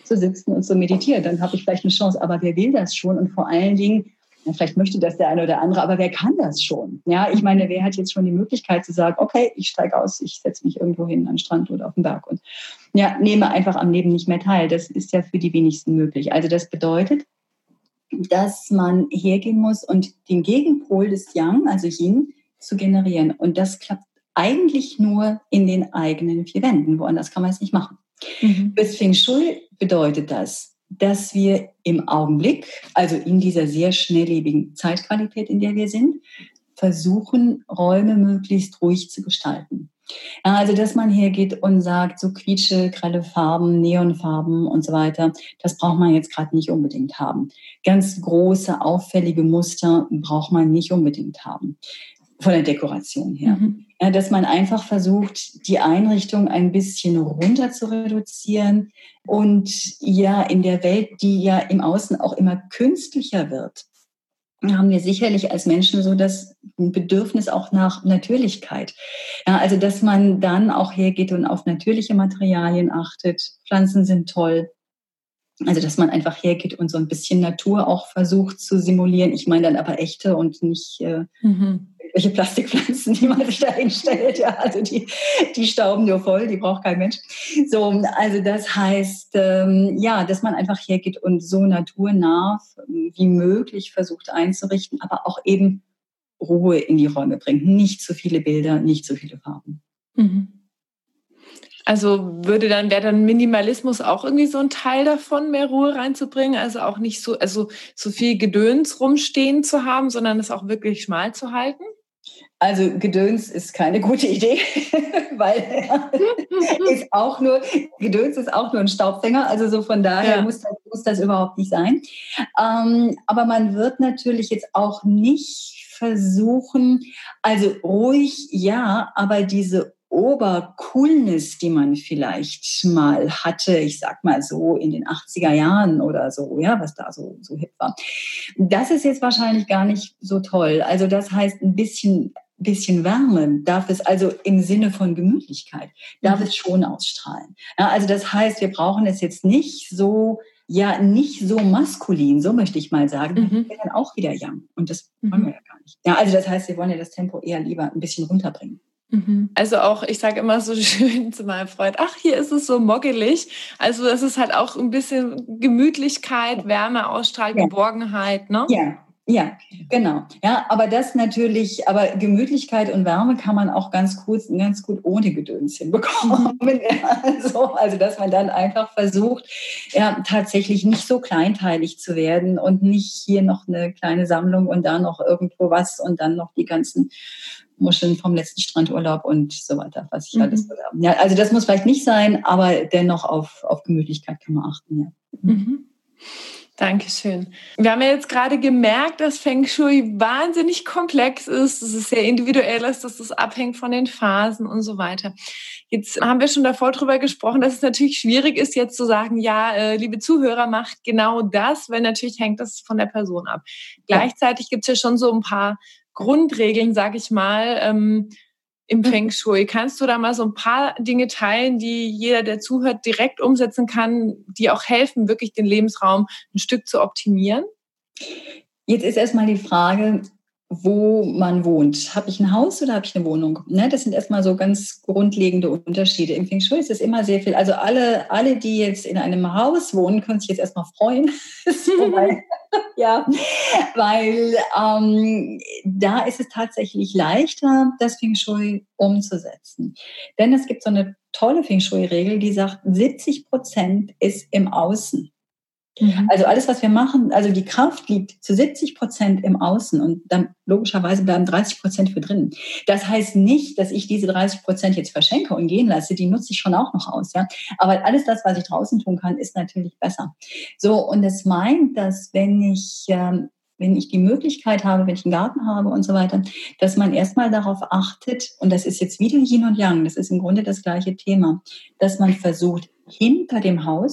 zu sitzen und zu meditieren. Dann habe ich vielleicht eine Chance. Aber wer will das schon? Und vor allen Dingen, ja, vielleicht möchte das der eine oder andere, aber wer kann das schon? Ja, ich meine, wer hat jetzt schon die Möglichkeit zu sagen, okay, ich steige aus, ich setze mich irgendwo hin an den Strand oder auf den Berg und ja, nehme einfach am Leben nicht mehr teil. Das ist ja für die wenigsten möglich. Also das bedeutet, dass man hergehen muss und den Gegenpol des Yang, also Yin, zu generieren. Und das klappt eigentlich nur in den eigenen vier Wänden. Woanders kann man es nicht machen. Mhm. Fürs Feng Shui bedeutet das, dass wir im Augenblick, also in dieser sehr schnelllebigen Zeitqualität, in der wir sind, versuchen, Räume möglichst ruhig zu gestalten. Also, dass man hergeht und sagt, so quietsche, grelle Farben, Neonfarben und so weiter, das braucht man jetzt gerade nicht unbedingt haben. Ganz große, auffällige Muster braucht man nicht unbedingt haben, von der Dekoration her. Mhm. Ja, dass man einfach versucht, die Einrichtung ein bisschen runter zu reduzieren und ja, in der Welt, die ja im Außen auch immer künstlicher wird, haben wir sicherlich als Menschen so das Bedürfnis auch nach Natürlichkeit. Ja, also, dass man dann auch hergeht und auf natürliche Materialien achtet. Pflanzen sind toll. Also, dass man einfach hergeht und so ein bisschen Natur auch versucht zu simulieren. Ich meine dann aber echte und nicht äh, mhm. welche Plastikpflanzen, die man sich da hinstellt. Ja, also die, die stauben nur voll, die braucht kein Mensch. So, also das heißt, ähm, ja, dass man einfach hergeht und so naturnah wie möglich versucht einzurichten, aber auch eben Ruhe in die Räume bringt. Nicht zu viele Bilder, nicht zu viele Farben. Mhm. Also würde dann, wäre dann Minimalismus auch irgendwie so ein Teil davon, mehr Ruhe reinzubringen? Also auch nicht so, also so viel Gedöns rumstehen zu haben, sondern es auch wirklich schmal zu halten? Also Gedöns ist keine gute Idee, weil ist auch nur, Gedöns ist auch nur ein Staubfänger, also so von daher ja. muss, das, muss das überhaupt nicht sein. Ähm, aber man wird natürlich jetzt auch nicht versuchen, also ruhig ja, aber diese Obercoolness, die man vielleicht mal hatte, ich sag mal so in den achtziger Jahren oder so, ja, was da so, so hip war. Das ist jetzt wahrscheinlich gar nicht so toll. Also das heißt, ein bisschen, bisschen Wärme darf es also im Sinne von Gemütlichkeit, darf mhm. es schon ausstrahlen. Ja, also das heißt, wir brauchen es jetzt nicht so, ja, nicht so maskulin, so möchte ich mal sagen. Mhm. Wir dann auch wieder Yang. Und das mhm. wollen wir ja gar nicht. Ja, also das heißt, wir wollen ja das Tempo eher lieber ein bisschen runterbringen. Also auch, ich sage immer so schön zu meinem Freund, ach, hier ist es so moggelig. Also es ist halt auch ein bisschen Gemütlichkeit, Wärme ausstrahlt, ja. Geborgenheit, ne? Ja, ja, genau. Ja, aber das natürlich, aber Gemütlichkeit und Wärme kann man auch ganz gut, ganz gut ohne Gedöns hinbekommen. Mhm. Ja, also, also dass man dann einfach versucht, ja, tatsächlich nicht so kleinteilig zu werden und nicht hier noch eine kleine Sammlung und da noch irgendwo was und dann noch die ganzen Muscheln vom letzten Strandurlaub und so weiter, was ich mhm. alles so habe. Ja, also das muss vielleicht nicht sein, aber dennoch auf, auf Gemütlichkeit kann man achten. Ja. Mhm. Dankeschön. Wir haben ja jetzt gerade gemerkt, dass Feng Shui wahnsinnig komplex ist, dass es sehr individuell ist, dass es abhängt von den Phasen und so weiter. Jetzt haben wir schon davor drüber gesprochen, dass es natürlich schwierig ist, jetzt zu sagen, ja, äh, liebe Zuhörer, macht genau das, weil natürlich hängt das von der Person ab. Ja. Gleichzeitig gibt es ja schon so ein paar Grundregeln, sag ich mal, ähm, im Feng Shui. Kannst du da mal so ein paar Dinge teilen, die jeder, der zuhört, direkt umsetzen kann, die auch helfen, wirklich den Lebensraum ein Stück zu optimieren? Jetzt ist erstmal die Frage, wo man wohnt. Habe ich ein Haus oder habe ich eine Wohnung? Ne, das sind erstmal so ganz grundlegende Unterschiede. Im Feng Shui ist es immer sehr viel. Also alle, alle, die jetzt in einem Haus wohnen, können sich jetzt erstmal freuen. Vorbei. Ja, weil ähm, da ist es tatsächlich leichter, das Feng Shui umzusetzen. Denn es gibt so eine tolle Feng Shui-Regel, die sagt, siebzig Prozent ist im Außen. Mhm. Also alles, was wir machen, also die Kraft liegt zu siebzig Prozent im Außen und dann logischerweise bleiben dreißig Prozent für drinnen. Das heißt nicht, dass ich diese dreißig Prozent jetzt verschenke und gehen lasse, die nutze ich schon auch noch aus, ja. Aber alles das, was ich draußen tun kann, ist natürlich besser. So, und es meint, dass wenn ich, ähm, wenn ich die Möglichkeit habe, wenn ich einen Garten habe und so weiter, dass man erstmal darauf achtet, und das ist jetzt wieder Yin und Yang, das ist im Grunde das gleiche Thema, dass man versucht, hinter dem Haus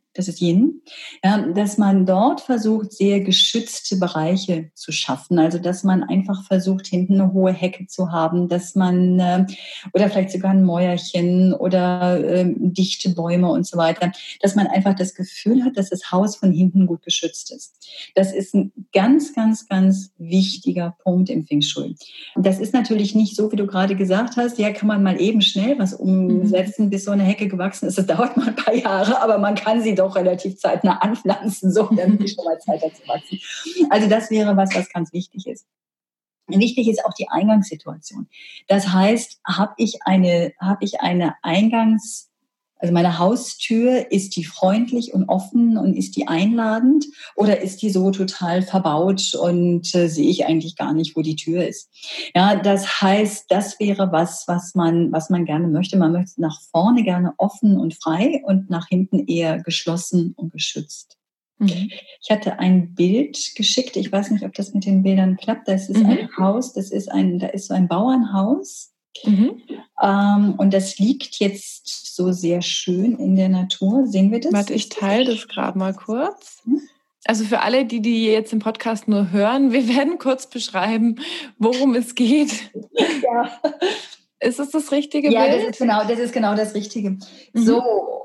das ist Yin, ja, dass man dort versucht, sehr geschützte Bereiche zu schaffen. Also dass man einfach versucht, hinten eine hohe Hecke zu haben, dass man, äh, oder vielleicht sogar ein Mäuerchen oder äh, dichte Bäume und so weiter, dass man einfach das Gefühl hat, dass das Haus von hinten gut geschützt ist. Das ist ein ganz, ganz, ganz wichtiger Punkt im Feng Shui. Das ist natürlich nicht so, wie du gerade gesagt hast, ja, kann man mal eben schnell was umsetzen, bis so eine Hecke gewachsen ist. Das dauert mal ein paar Jahre, aber man kann sie doch relativ zeitnah anpflanzen, so, dann ist schon mal Zeit dazu wachsen. Also das wäre was, was ganz wichtig ist. Wichtig ist auch die Eingangssituation. Das heißt, habe ich eine, habe ich eine Eingangs, also meine Haustür, ist die freundlich und offen und ist die einladend oder ist die so total verbaut und äh, sehe ich eigentlich gar nicht, wo die Tür ist? Ja, das heißt, das wäre was, was man, was man gerne möchte. Man möchte nach vorne gerne offen und frei und nach hinten eher geschlossen und geschützt. Mhm. Ich hatte ein Bild geschickt. Ich weiß nicht, ob das mit den Bildern klappt. Das ist mhm. ein Haus. Das ist ein, da ist so ein Bauernhaus. Mhm. Ähm, und das liegt jetzt so sehr schön in der Natur. Sehen wir das? Warte, ich teile das gerade mal kurz. Also für alle, die die jetzt im Podcast nur hören, wir werden kurz beschreiben, worum es geht. Ja. Ist es das richtige ja, Bild? Ja, das ist genau, das ist genau das Richtige. Mhm. So,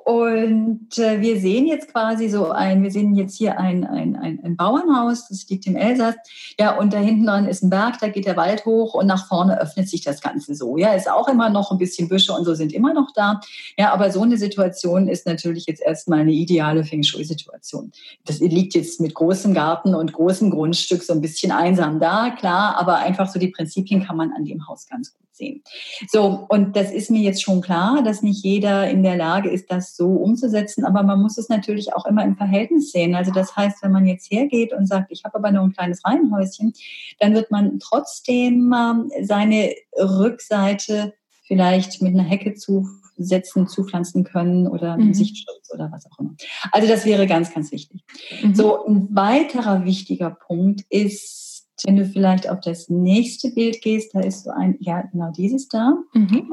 und äh, wir sehen jetzt quasi so ein, wir sehen jetzt hier ein, ein, ein, ein Bauernhaus, das liegt im Elsass. Ja, und da hinten dran ist ein Berg, da geht der Wald hoch und nach vorne öffnet sich das Ganze so. Ja, ist auch immer noch ein bisschen Büsche und so sind immer noch da. Ja, aber so eine Situation ist natürlich jetzt erstmal eine ideale Feng Shui-Situation. Das liegt jetzt mit großem Garten und großem Grundstück so ein bisschen einsam da, klar, aber einfach so die Prinzipien kann man an dem Haus ganz gut sehen. So, und das ist mir jetzt schon klar, dass nicht jeder in der Lage ist, das so umzusetzen, aber man muss es natürlich auch immer im Verhältnis sehen. Also das heißt, wenn man jetzt hergeht und sagt, ich habe aber nur ein kleines Reihenhäuschen, dann wird man trotzdem äh, seine Rückseite vielleicht mit einer Hecke zusetzen, zupflanzen können oder mhm. Sichtschutz oder was auch immer. Also das wäre ganz, ganz wichtig. Mhm. So, ein weiterer wichtiger Punkt ist, wenn du vielleicht auf das nächste Bild gehst, da ist so ein, ja, genau dieses da. Mhm.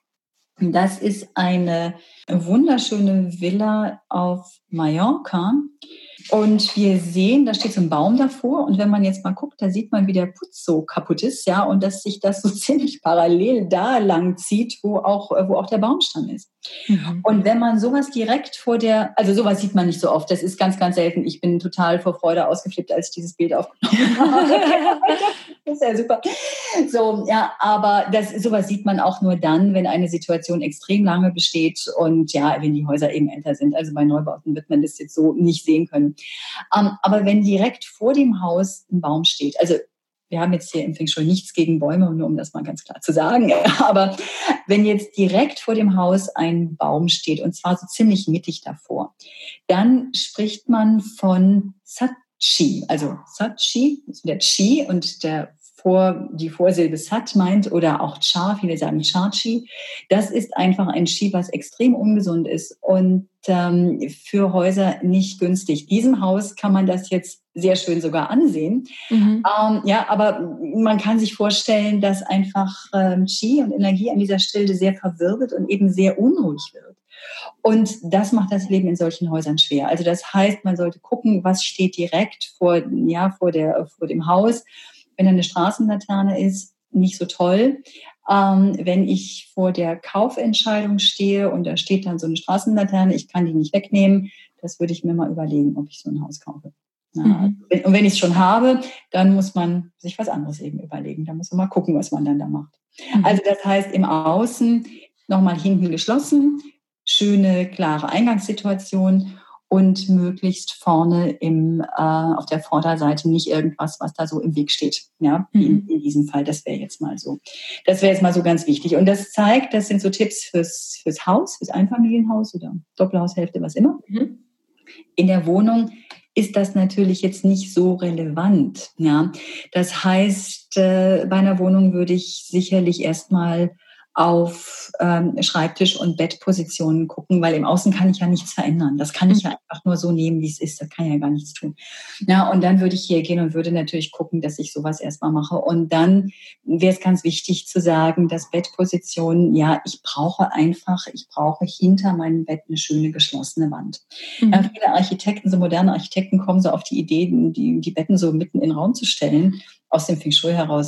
Das ist eine wunderschöne Villa auf Mallorca. Und wir sehen, da steht so ein Baum davor. Und wenn man jetzt mal guckt, da sieht man, wie der Putz so kaputt ist, ja, und dass sich das so ziemlich parallel da lang zieht, wo auch, wo auch der Baumstamm ist. Mhm. Und wenn man sowas direkt vor der, also sowas sieht man nicht so oft, das ist ganz, ganz selten. Ich bin total vor Freude ausgeflippt, als ich dieses Bild aufgenommen habe. Das ist ja super. So, ja, aber das, sowas sieht man auch nur dann, wenn eine Situation extrem lange besteht und ja, wenn die Häuser eben älter sind. Also bei Neubauten wird man das jetzt so nicht sehen können. Um, aber wenn direkt vor dem Haus ein Baum steht, also wir haben jetzt hier im Feng Shui nichts gegen Bäume, nur um das mal ganz klar zu sagen, aber wenn jetzt direkt vor dem Haus ein Baum steht und zwar so ziemlich mittig davor, dann spricht man von Sat Chi, also Sat Chi, das ist der Chi und der Vor, die Vorsilbe Sat meint oder auch Cha, viele sagen Cha Chi. Das ist einfach ein Chi, was extrem ungesund ist und ähm, für Häuser nicht günstig. Diesem Haus kann man das jetzt sehr schön sogar ansehen. Mhm. Ähm, ja, aber man kann sich vorstellen, dass einfach ähm, Chi und Energie an dieser Stelle sehr verwirbelt und eben sehr unruhig wird. Und das macht das Leben in solchen Häusern schwer. Also das heißt, man sollte gucken, was steht direkt vor, ja, vor, der, vor dem Haus. Wenn eine Straßenlaterne ist, nicht so toll. Ähm, wenn ich vor der Kaufentscheidung stehe und da steht dann so eine Straßenlaterne, ich kann die nicht wegnehmen, das würde ich mir mal überlegen, ob ich so ein Haus kaufe. Ja, mhm. Und wenn ich es schon habe, dann muss man sich was anderes eben überlegen. Da muss man mal gucken, was man dann da macht. Mhm. Also das heißt, im Außen nochmal hinten geschlossen, schöne, klare Eingangssituation und möglichst vorne im, äh, auf der Vorderseite nicht irgendwas, was da so im Weg steht. Ja, mhm. in, in diesem Fall, das wäre jetzt mal so. Das wäre jetzt mal so ganz wichtig. Und das zeigt, das sind so Tipps fürs, fürs Haus, fürs Einfamilienhaus oder Doppelhaushälfte, was immer. Mhm. In der Wohnung ist das natürlich jetzt nicht so relevant. Ja, das heißt, äh, bei einer Wohnung würde ich sicherlich erstmal auf ähm, Schreibtisch- und Bettpositionen gucken, weil im Außen kann ich ja nichts verändern. Das kann ich ja einfach nur so nehmen, wie es ist. Da kann ich ja gar nichts tun. Ja, und dann würde ich hier gehen und würde natürlich gucken, dass ich sowas erstmal mache. Und dann wäre es ganz wichtig zu sagen, dass Bettpositionen, ja, ich brauche einfach, ich brauche hinter meinem Bett eine schöne geschlossene Wand. Mhm. Ja, viele Architekten, so moderne Architekten, kommen so auf die Idee, die, die Betten so mitten in den Raum zu stellen, aus dem Feng Shui heraus.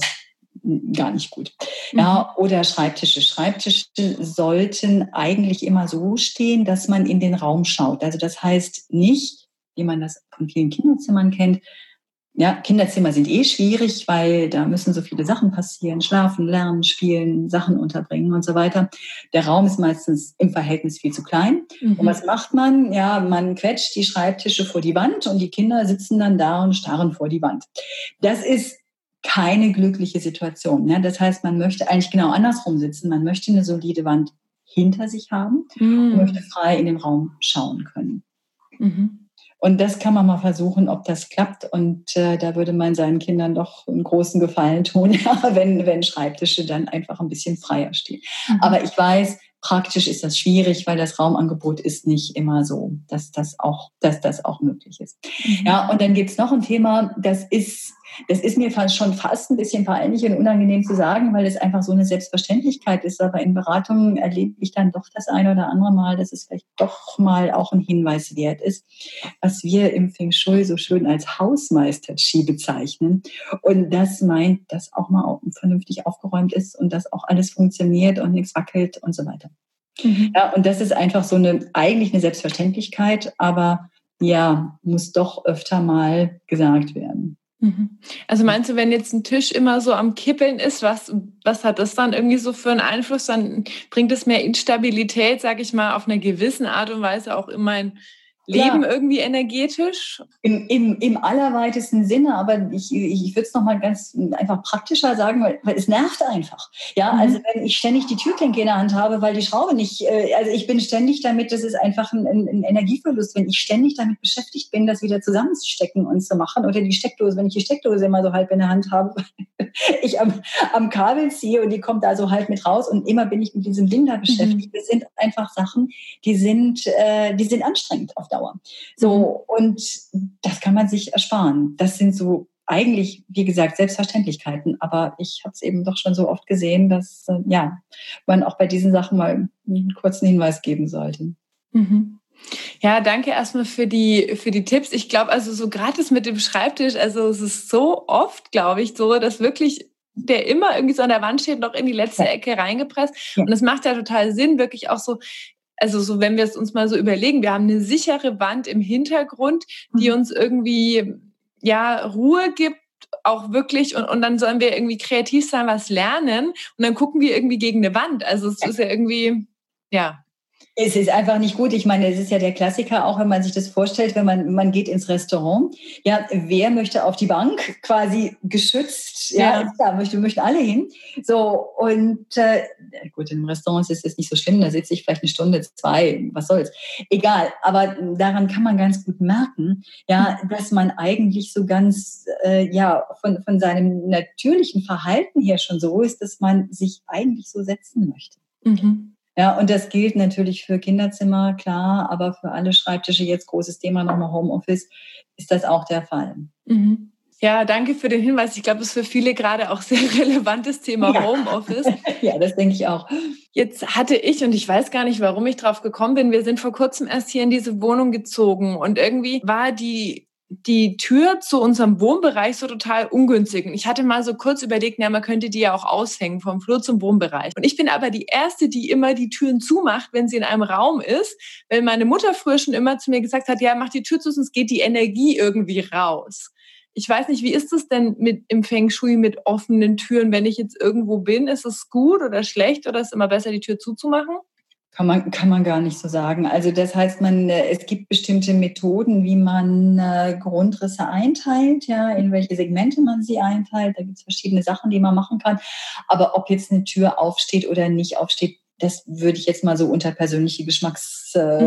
Gar nicht gut. Ja, oder Schreibtische. Schreibtische sollten eigentlich immer so stehen, dass man in den Raum schaut. Also das heißt nicht, wie man das von vielen Kinderzimmern kennt. Ja, Kinderzimmer sind eh schwierig, weil da müssen so viele Sachen passieren. Schlafen, lernen, spielen, Sachen unterbringen und so weiter. Der Raum ist meistens im Verhältnis viel zu klein. Mhm. Und was macht man? Ja, man quetscht die Schreibtische vor die Wand und die Kinder sitzen dann da und starren vor die Wand. Das ist keine glückliche Situation. Ne? Das heißt, man möchte eigentlich genau andersrum sitzen. Man möchte eine solide Wand hinter sich haben mm. und möchte frei in den Raum schauen können. Mhm. Und das kann man mal versuchen, ob das klappt. Und äh, da würde man seinen Kindern doch einen großen Gefallen tun, ja, wenn, wenn Schreibtische dann einfach ein bisschen freier stehen. Mhm. Aber ich weiß, praktisch ist das schwierig, weil das Raumangebot ist nicht immer so, dass das auch, dass das auch möglich ist. Mhm. Ja, und dann gibt's noch ein Thema, das ist, das ist mir fast schon fast ein bisschen peinlich und unangenehm zu sagen, weil es einfach so eine Selbstverständlichkeit ist. Aber in Beratungen erlebe ich dann doch das eine oder andere Mal, dass es vielleicht doch mal auch ein Hinweis wert ist, was wir im Feng Shui so schön als Hausmeister-Qi bezeichnen. Und das meint, dass auch mal vernünftig aufgeräumt ist und dass auch alles funktioniert und nichts wackelt und so weiter. Mhm. Ja, und das ist einfach so eine, eigentlich eine Selbstverständlichkeit, aber ja, muss doch öfter mal gesagt werden. Also meinst du, wenn jetzt ein Tisch immer so am Kippeln ist, was, was hat das dann irgendwie so für einen Einfluss? Dann bringt es mehr Instabilität, sage ich mal, auf eine gewisse Art und Weise auch in mein Leben Klar. Irgendwie energetisch? Im, im, im allerweitesten Sinne, aber ich, ich, ich würde es nochmal ganz einfach praktischer sagen, weil, weil es nervt einfach. Ja, mhm. Also wenn ich ständig die Türklinke in der Hand habe, weil die Schraube nicht, äh, also ich bin ständig damit, das ist einfach ein, ein, ein Energieverlust, wenn ich ständig damit beschäftigt bin, das wieder zusammenzustecken und zu machen oder die Steckdose, wenn ich die Steckdose immer so halb in der Hand habe, ich am, am Kabel ziehe und die kommt da so halb mit raus und immer bin ich mit diesem Ding da beschäftigt. Mhm. Das sind einfach Sachen, die sind, äh, die sind anstrengend auf Dauer. So, mhm. Und das kann man sich ersparen. Das sind so eigentlich, wie gesagt, Selbstverständlichkeiten. Aber ich habe es eben doch schon so oft gesehen, dass äh, ja, man auch bei diesen Sachen mal einen kurzen Hinweis geben sollte. Mhm. Ja, danke erstmal für die, für die Tipps. Ich glaube, also so gratis mit dem Schreibtisch, also es ist so oft, glaube ich, so, dass wirklich der immer irgendwie so an der Wand steht, noch in die letzte ja. Ecke reingepresst. Ja. Und es macht ja total Sinn, wirklich auch so, also so, wenn wir es uns mal so überlegen, wir haben eine sichere Wand im Hintergrund, die mhm. uns irgendwie, ja, Ruhe gibt, auch wirklich, und, und dann sollen wir irgendwie kreativ sein, was lernen, und dann gucken wir irgendwie gegen eine Wand. Also es ja. ist ja irgendwie, ja. Es ist einfach nicht gut. Ich meine, es ist ja der Klassiker, auch wenn man sich das vorstellt, wenn man, man geht ins Restaurant. Ja, wer möchte auf die Bank quasi geschützt? Ja, ja. Da möchten, möchten alle hin. So, und äh, gut, im Restaurant ist es nicht so schlimm, da sitze ich vielleicht eine Stunde, zwei, was soll's. Egal, aber daran kann man ganz gut merken, ja, dass man eigentlich so ganz, äh, ja, von, von seinem natürlichen Verhalten her schon so ist, dass man sich eigentlich so setzen möchte. Mhm. Ja, und das gilt natürlich für Kinderzimmer, klar, aber für alle Schreibtische, jetzt großes Thema nochmal Homeoffice, ist das auch der Fall. Mhm. Ja, danke für den Hinweis. Ich glaube, das ist für viele gerade auch sehr relevantes Thema ja. Homeoffice. Ja, das denke ich auch. Jetzt hatte ich, und ich weiß gar nicht, warum ich drauf gekommen bin, wir sind vor kurzem erst hier in diese Wohnung gezogen und irgendwie war die die Tür zu unserem Wohnbereich so total ungünstig. Und ich hatte mal so kurz überlegt, ja, man könnte die ja auch aushängen vom Flur zum Wohnbereich. Und ich bin aber die Erste, die immer die Türen zumacht, wenn sie in einem Raum ist, weil meine Mutter früher schon immer zu mir gesagt hat, ja, mach die Tür zu, sonst geht die Energie irgendwie raus. Ich weiß nicht, wie ist es denn mit im Feng Shui mit offenen Türen, wenn ich jetzt irgendwo bin? Ist es gut oder schlecht oder ist es immer besser, die Tür zuzumachen? Kann man, kann man gar nicht so sagen. Also das heißt, man, es gibt bestimmte Methoden, wie man äh, Grundrisse einteilt, ja, in welche Segmente man sie einteilt. Da gibt es verschiedene Sachen, die man machen kann. Aber ob jetzt eine Tür aufsteht oder nicht aufsteht, das würde ich jetzt mal so unter persönliche Geschmackssache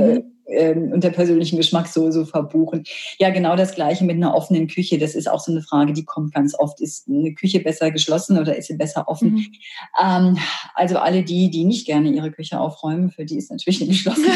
ähm, und der persönlichen Geschmack so, so verbuchen. Ja, genau das Gleiche mit einer offenen Küche. Das ist auch so eine Frage, die kommt ganz oft. Ist eine Küche besser geschlossen oder ist sie besser offen? Mhm. Ähm, also alle die, die nicht gerne ihre Küche aufräumen, für die ist natürlich eine geschlossene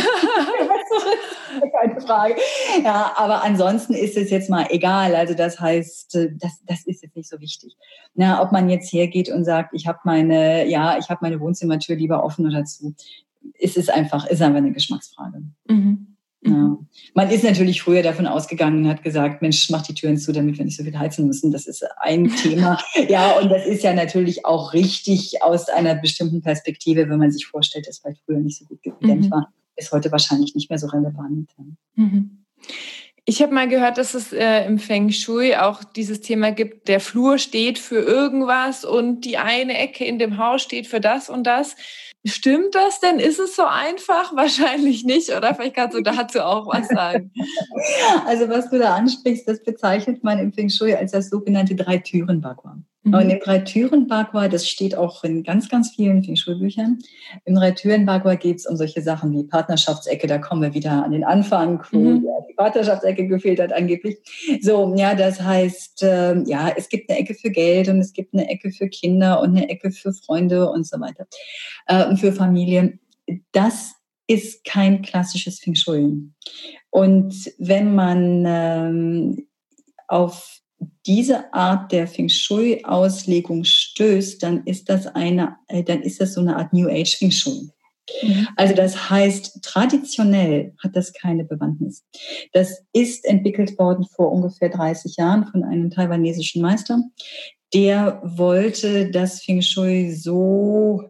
keine Frage. Ja, aber ansonsten ist es jetzt mal egal. Also das heißt, das, das ist jetzt nicht so wichtig. Na, ob man jetzt hergeht und sagt, ich habe meine, ja, ich habe meine Wohnzimmertür lieber offen oder zu, ist es einfach, ist einfach eine Geschmacksfrage. Mhm. Ja. Man ist natürlich früher davon ausgegangen und hat gesagt, Mensch, mach die Türen zu, damit wir nicht so viel heizen müssen. Das ist ein Thema. Ja, und das ist ja natürlich auch richtig aus einer bestimmten Perspektive, wenn man sich vorstellt, dass vielleicht früher nicht so gut gedämmt mhm. war, ist heute wahrscheinlich nicht mehr so relevant. Mhm. Ich habe mal gehört, dass es äh, im Feng Shui auch dieses Thema gibt, der Flur steht für irgendwas und die eine Ecke in dem Haus steht für das und das. Stimmt das denn? Ist es so einfach? Wahrscheinlich nicht, oder? Vielleicht kannst du dazu auch was sagen. Also was du da ansprichst, das bezeichnet man im Feng Shui als das sogenannte Drei-Türen-Bagua. Mhm. Und im Drei-Türen-Bagua, das steht auch in ganz, ganz vielen Feng Shui-Büchern, im Drei-Türen-Bagua geht es um solche Sachen wie Partnerschaftsecke, da kommen wir wieder an den Anfang, wo mhm. die Partnerschaftsecke gefehlt hat angeblich. So, ja, das heißt, äh, ja, es gibt eine Ecke für Geld und es gibt eine Ecke für Kinder und eine Ecke für Freunde und so weiter. Äh, und für Familie. Das ist kein klassisches Feng Shui. Und wenn man ähm, auf diese Art der Feng Shui-Auslegung stößt, dann ist das eine, äh, dann ist das so eine Art New Age Feng Shui. Mhm. Also das heißt, traditionell hat das keine Bewandtnis. Das ist entwickelt worden vor ungefähr dreißig Jahren von einem taiwanesischen Meister. Der wollte das Feng Shui so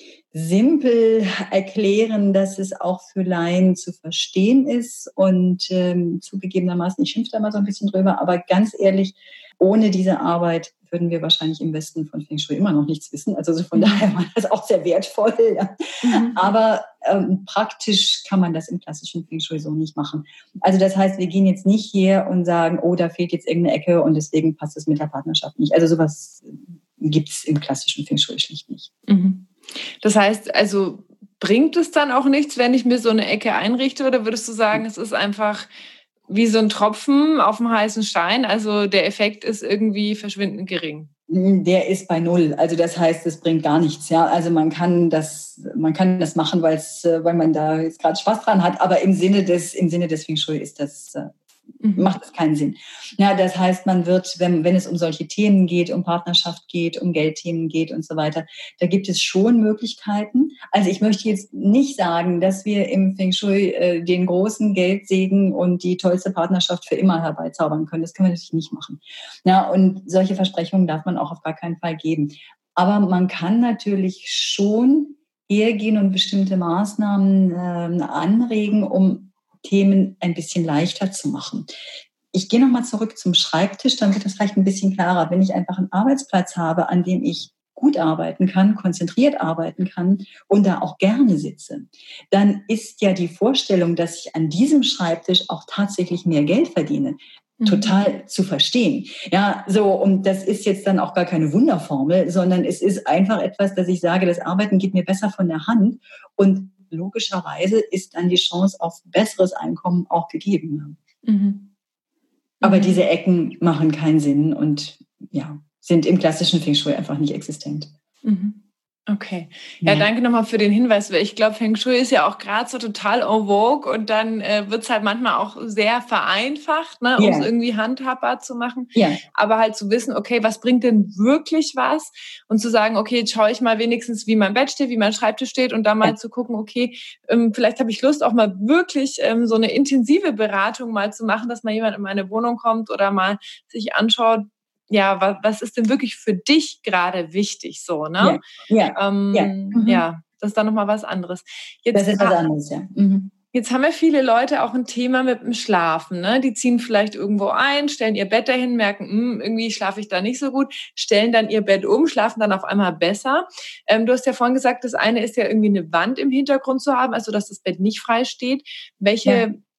simpel erklären, dass es auch für Laien zu verstehen ist und ähm, zugegebenermaßen, ich schimpfe da mal so ein bisschen drüber, aber ganz ehrlich, ohne diese Arbeit würden wir wahrscheinlich im Westen von Feng Shui immer noch nichts wissen. Also von mhm. daher war das auch sehr wertvoll. Ja. Mhm. Aber ähm, praktisch kann man das im klassischen Feng Shui so nicht machen. Also das heißt, wir gehen jetzt nicht hier und sagen, oh, da fehlt jetzt irgendeine Ecke und deswegen passt es mit der Partnerschaft nicht. Also sowas gibt es im klassischen Feng Shui schlicht nicht. Mhm. Das heißt, also bringt es dann auch nichts, wenn ich mir so eine Ecke einrichte, oder würdest du sagen, es ist einfach wie so ein Tropfen auf dem heißen Stein, also der Effekt ist irgendwie verschwindend gering? Der ist bei null. Also das heißt, es bringt gar nichts. Ja, also man kann das, man kann das machen, weil es, weil man da jetzt gerade Spaß dran hat. Aber im Sinne des, im Sinne des Feng Shui ist das Mhm. macht es keinen Sinn. Ja, das heißt, man wird, wenn, wenn es um solche Themen geht, um Partnerschaft geht, um Geldthemen geht und so weiter, da gibt es schon Möglichkeiten. Also ich möchte jetzt nicht sagen, dass wir im Feng Shui äh, den großen Geldsegen und die tollste Partnerschaft für immer herbeizaubern können. Das können wir natürlich nicht machen. Ja, und solche Versprechungen darf man auch auf gar keinen Fall geben. Aber man kann natürlich schon hergehen und bestimmte Maßnahmen äh, anregen, um Themen ein bisschen leichter zu machen. Ich gehe nochmal zurück zum Schreibtisch, dann wird das vielleicht ein bisschen klarer. Wenn ich einfach einen Arbeitsplatz habe, an dem ich gut arbeiten kann, konzentriert arbeiten kann und da auch gerne sitze, dann ist ja die Vorstellung, dass ich an diesem Schreibtisch auch tatsächlich mehr Geld verdiene, mhm. total zu verstehen. Ja, so, und das ist jetzt dann auch gar keine Wunderformel, sondern es ist einfach etwas, dass ich sage, das Arbeiten geht mir besser von der Hand und logischerweise ist dann die Chance auf besseres Einkommen auch gegeben. Mhm. Aber diese Ecken machen keinen Sinn und ja, sind im klassischen Feng Shui einfach nicht existent. Mhm. Okay. Ja, danke nochmal für den Hinweis, weil ich glaube, Feng Shui ist ja auch gerade so total en vogue und dann äh, wird es halt manchmal auch sehr vereinfacht, ne, um es yeah. irgendwie handhabbar zu machen. Yeah. Aber halt zu wissen, okay, was bringt denn wirklich was? Und zu sagen, okay, jetzt schaue ich mal wenigstens, wie mein Bett steht, wie mein Schreibtisch steht und da mal yeah. zu gucken, okay, ähm, vielleicht habe ich Lust, auch mal wirklich ähm, so eine intensive Beratung mal zu machen, dass mal jemand in meine Wohnung kommt oder mal sich anschaut, ja, was, was ist denn wirklich für dich gerade wichtig, so, ne? Ja, ja, ähm, ja. Mhm. ja, das ist dann nochmal was anderes. Jetzt, das ist was anderes, ja. Mhm. Jetzt haben ja viele Leute auch ein Thema mit dem Schlafen, ne? Die ziehen vielleicht irgendwo ein, stellen ihr Bett dahin, merken, mh, irgendwie schlafe ich da nicht so gut, stellen dann ihr Bett um, schlafen dann auf einmal besser. Ähm, du hast ja vorhin gesagt, das eine ist ja irgendwie eine Wand im Hintergrund zu haben, also dass das Bett nicht frei steht. Welche ja.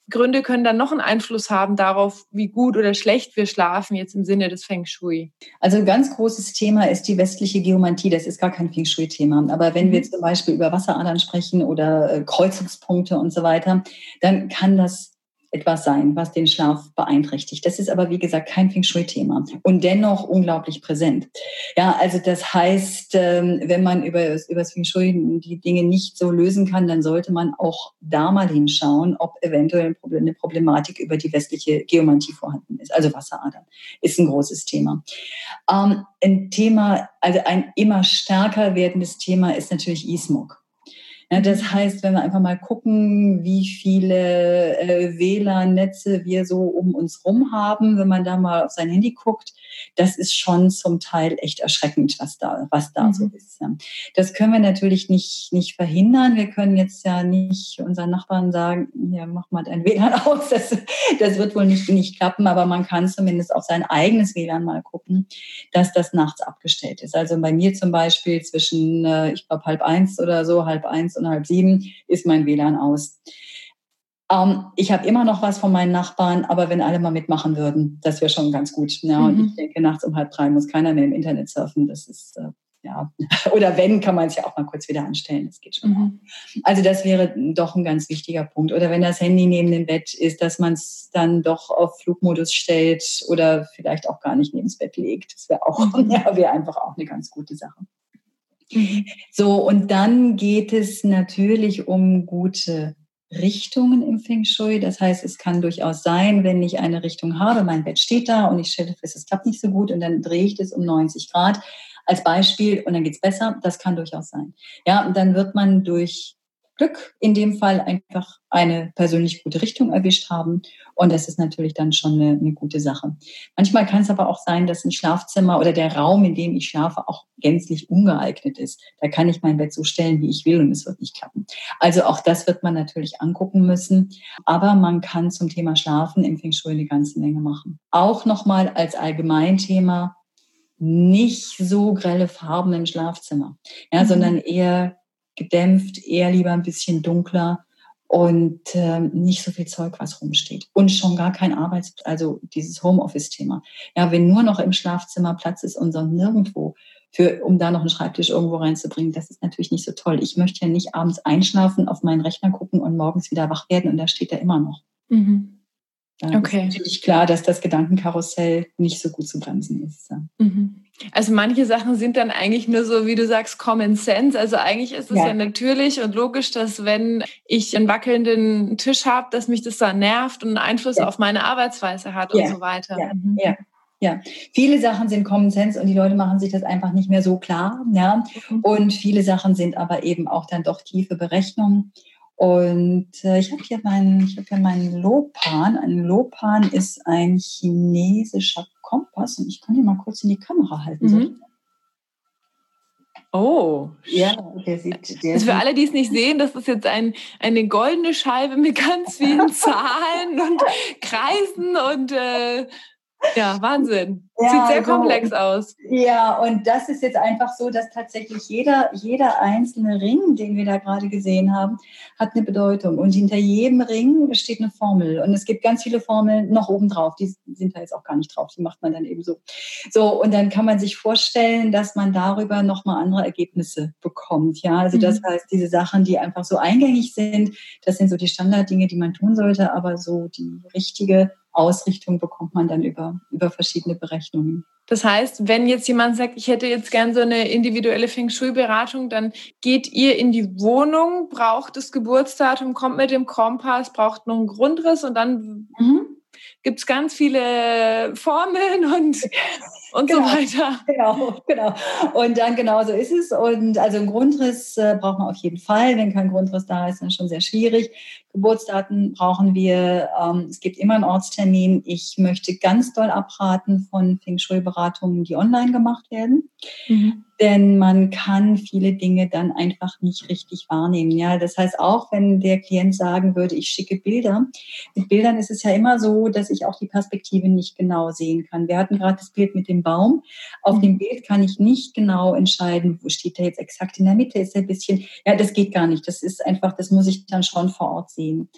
Gründe können dann noch einen Einfluss haben darauf, wie gut oder schlecht wir schlafen, jetzt im Sinne des Feng Shui? Also ein ganz großes Thema ist die westliche Geomantie. Das ist gar kein Feng Shui-Thema. Aber wenn wir zum Beispiel über Wasseradern sprechen oder Kreuzungspunkte und so weiter, dann kann das etwas sein, was den Schlaf beeinträchtigt. Das ist aber, wie gesagt, kein Feng Shui-Thema und dennoch unglaublich präsent. Ja, also das heißt, wenn man über, über das Feng Shui die Dinge nicht so lösen kann, dann sollte man auch da mal hinschauen, ob eventuell eine Problematik über die westliche Geomantie vorhanden ist. Also Wasseradern ist ein großes Thema. Ähm, ein Thema, also ein immer stärker werdendes Thema ist natürlich E-Smog. Ja, das heißt, wenn wir einfach mal gucken, wie viele äh, W L A N-Netze wir so um uns rum haben, wenn man da mal auf sein Handy guckt, das ist schon zum Teil echt erschreckend, was da, was da mhm. so ist. Ja. Das können wir natürlich nicht, nicht verhindern. Wir können jetzt ja nicht unseren Nachbarn sagen, ja, mach mal dein W L A N aus. Das, das wird wohl nicht, nicht klappen, aber man kann zumindest auf sein eigenes W L A N mal gucken, dass das nachts abgestellt ist. Also bei mir zum Beispiel zwischen, äh, ich glaube, halb eins oder so, halb eins und halb sieben ist mein W L A N aus. Ähm, ich habe immer noch was von meinen Nachbarn, aber wenn alle mal mitmachen würden, das wäre schon ganz gut. Ja, mhm. Und ich denke, nachts um halb drei muss keiner mehr im Internet surfen. Das ist, äh, ja, oder wenn, kann man es ja auch mal kurz wieder anstellen. Das geht schon mhm. auch. Also das wäre doch ein ganz wichtiger Punkt. Oder wenn das Handy neben dem Bett ist, dass man es dann doch auf Flugmodus stellt oder vielleicht auch gar nicht neben das Bett legt. Das wäre auch, mhm. ja, wäre einfach auch eine ganz gute Sache. Mhm. So, und dann geht es natürlich um gute Richtungen im Feng Shui. Das heißt, es kann durchaus sein, wenn ich eine Richtung habe, mein Bett steht da und ich stelle fest, es klappt nicht so gut und dann drehe ich das um neunzig Grad als Beispiel und dann geht's besser. Das kann durchaus sein. Ja, und dann wird man durch Glück in dem Fall einfach eine persönlich gute Richtung erwischt haben. Und das ist natürlich dann schon eine, eine gute Sache. Manchmal kann es aber auch sein, dass ein Schlafzimmer oder der Raum, in dem ich schlafe, auch gänzlich ungeeignet ist. Da kann ich mein Bett so stellen, wie ich will und es wird nicht klappen. Also auch das wird man natürlich angucken müssen. Aber man kann zum Thema Schlafen im Feng Shui eine ganze Menge machen. Auch nochmal als Allgemeinthema nicht so grelle Farben im Schlafzimmer, ja, mhm. sondern eher gedämpft, eher lieber ein bisschen dunkler und äh, nicht so viel Zeug, was rumsteht. Und schon gar kein Arbeits-, also dieses Homeoffice-Thema. Ja, wenn nur noch im Schlafzimmer Platz ist und sonst nirgendwo, für, um da noch einen Schreibtisch irgendwo reinzubringen, das ist natürlich nicht so toll. Ich möchte ja nicht abends einschlafen, auf meinen Rechner gucken und morgens wieder wach werden und da steht er immer noch. Mhm. Ja, okay. Ist natürlich klar, dass das Gedankenkarussell nicht so gut zu bremsen ist. Ja. Mhm. Also manche Sachen sind dann eigentlich nur so, wie du sagst, Common Sense. Also eigentlich ist es ja. ja natürlich und logisch, dass wenn ich einen wackelnden Tisch habe, dass mich das dann nervt und einen Einfluss ja. auf meine Arbeitsweise hat ja. und so weiter. Ja. Mhm. ja. Ja, viele Sachen sind Common Sense und die Leute machen sich das einfach nicht mehr so klar. Ja? Mhm. Und viele Sachen sind aber eben auch dann doch tiefe Berechnungen. Und äh, ich habe hier meinen, ich habe hier meinen Lopan. Ein Lopan ist ein chinesischer Kompass und ich kann ihn mal kurz in die Kamera halten. Mhm. Oh, ja, der sieht. Der also für sieht, alle, die es nicht sehen, das ist jetzt ein, eine goldene Scheibe mit ganz vielen Zahlen und Kreisen und äh, ja, Wahnsinn. Ja, sieht sehr also, komplex aus. Ja, und das ist jetzt einfach so, dass tatsächlich jeder, jeder einzelne Ring, den wir da gerade gesehen haben, hat eine Bedeutung. Und hinter jedem Ring steht eine Formel. Und es gibt ganz viele Formeln noch oben drauf. Die sind da jetzt auch gar nicht drauf. Die macht man dann eben so. So, und dann kann man sich vorstellen, dass man darüber nochmal andere Ergebnisse bekommt. Ja, also das mhm. heißt, diese Sachen, die einfach so eingängig sind, das sind so die Standarddinge, die man tun sollte. Aber so die richtige Ausrichtung bekommt man dann über, über verschiedene Berechnungen. Das heißt, wenn jetzt jemand sagt, ich hätte jetzt gern so eine individuelle Feng Shui-Beratung, dann geht ihr in die Wohnung, braucht das Geburtsdatum, kommt mit dem Kompass, braucht noch einen Grundriss und dann mhm. gibt es ganz viele Formeln und, und genau, so weiter. Genau, genau. Und dann genau so ist es. Und also einen Grundriss äh, braucht man auf jeden Fall. Wenn kein Grundriss da ist, dann schon sehr schwierig. Geburtsdaten brauchen wir. Ähm, es gibt immer einen Ortstermin. Ich möchte ganz doll abraten von Feng Shui-Beratungen, die online gemacht werden. Mhm. Denn man kann viele Dinge dann einfach nicht richtig wahrnehmen. Ja, das heißt, auch wenn der Klient sagen würde, ich schicke Bilder, mit Bildern ist es ja immer so, dass ich auch die Perspektive nicht genau sehen kann. Wir hatten gerade das Bild mit dem Baum. Auf mhm. dem Bild kann ich nicht genau entscheiden, wo steht der jetzt exakt in der Mitte, ist er ein bisschen, ja, das geht gar nicht. Das ist einfach, das muss ich dann schon vor Ort sehen.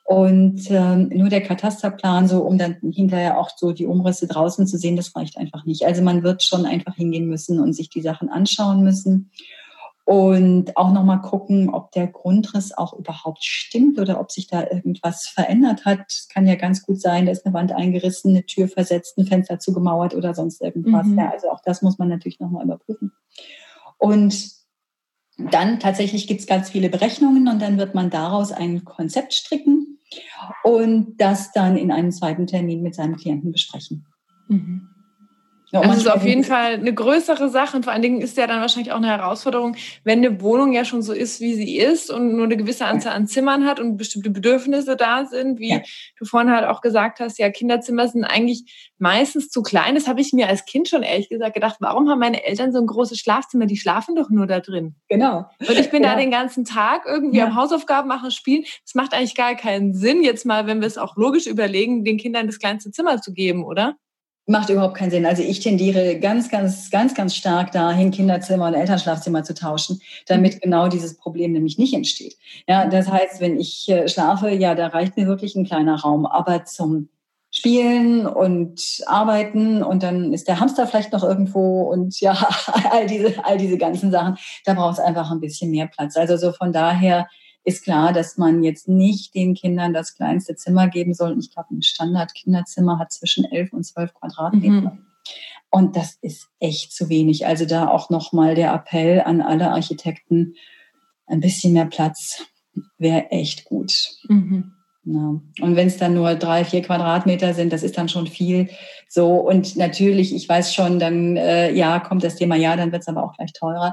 Und ähm, nur der Katasterplan, so um dann hinterher auch so die Umrisse draußen zu sehen, das reicht einfach nicht. Also man wird schon einfach hingehen müssen und sich die Sachen anschauen müssen und auch nochmal gucken, ob der Grundriss auch überhaupt stimmt oder ob sich da irgendwas verändert hat. Es kann ja ganz gut sein, da ist eine Wand eingerissen, eine Tür versetzt, ein Fenster zugemauert oder sonst irgendwas. Mhm. Ja, also auch das muss man natürlich nochmal überprüfen. Und dann tatsächlich gibt es ganz viele Berechnungen und dann wird man daraus ein Konzept stricken und das dann in einem zweiten Termin mit seinem Klienten besprechen. Mhm. Ja, also es ist auf jeden Fall eine größere Sache und vor allen Dingen ist ja dann wahrscheinlich auch eine Herausforderung, wenn eine Wohnung ja schon so ist, wie sie ist und nur eine gewisse Anzahl an Zimmern hat und bestimmte Bedürfnisse da sind, wie ja. du vorhin halt auch gesagt hast, ja, Kinderzimmer sind eigentlich meistens zu klein. Das habe ich mir als Kind schon ehrlich gesagt gedacht, warum haben meine Eltern so ein großes Schlafzimmer? Die schlafen doch nur da drin. Genau. Und ich bin genau. da den ganzen Tag irgendwie ja. am Hausaufgaben machen, spielen. Das macht eigentlich gar keinen Sinn, jetzt mal, wenn wir es auch logisch überlegen, den Kindern das kleinste Zimmer zu geben, oder? Macht überhaupt keinen Sinn. Also ich tendiere ganz, ganz, ganz, ganz stark dahin, Kinderzimmer und Elternschlafzimmer zu tauschen, damit mhm. genau dieses Problem nämlich nicht entsteht. Ja, das heißt, wenn ich äh, schlafe, ja, da reicht mir wirklich ein kleiner Raum. Aber zum Spielen und Arbeiten und dann ist der Hamster vielleicht noch irgendwo und ja, all diese, all diese ganzen Sachen, da braucht es einfach ein bisschen mehr Platz. Also so von daher ist klar, dass man jetzt nicht den Kindern das kleinste Zimmer geben soll. Ich glaube, ein Standard-Kinderzimmer hat zwischen elf und zwölf Quadratmeter. Mhm. Und das ist echt zu wenig. Also da auch nochmal der Appell an alle Architekten, ein bisschen mehr Platz wäre echt gut. Mhm. Ja. Und wenn es dann nur drei, vier Quadratmeter sind, das ist dann schon viel. So, und natürlich, ich weiß schon, dann äh, ja, kommt das Thema, ja, dann wird es aber auch gleich teurer.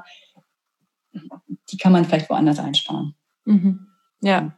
Die kann man vielleicht woanders einsparen. Mhm. Ja.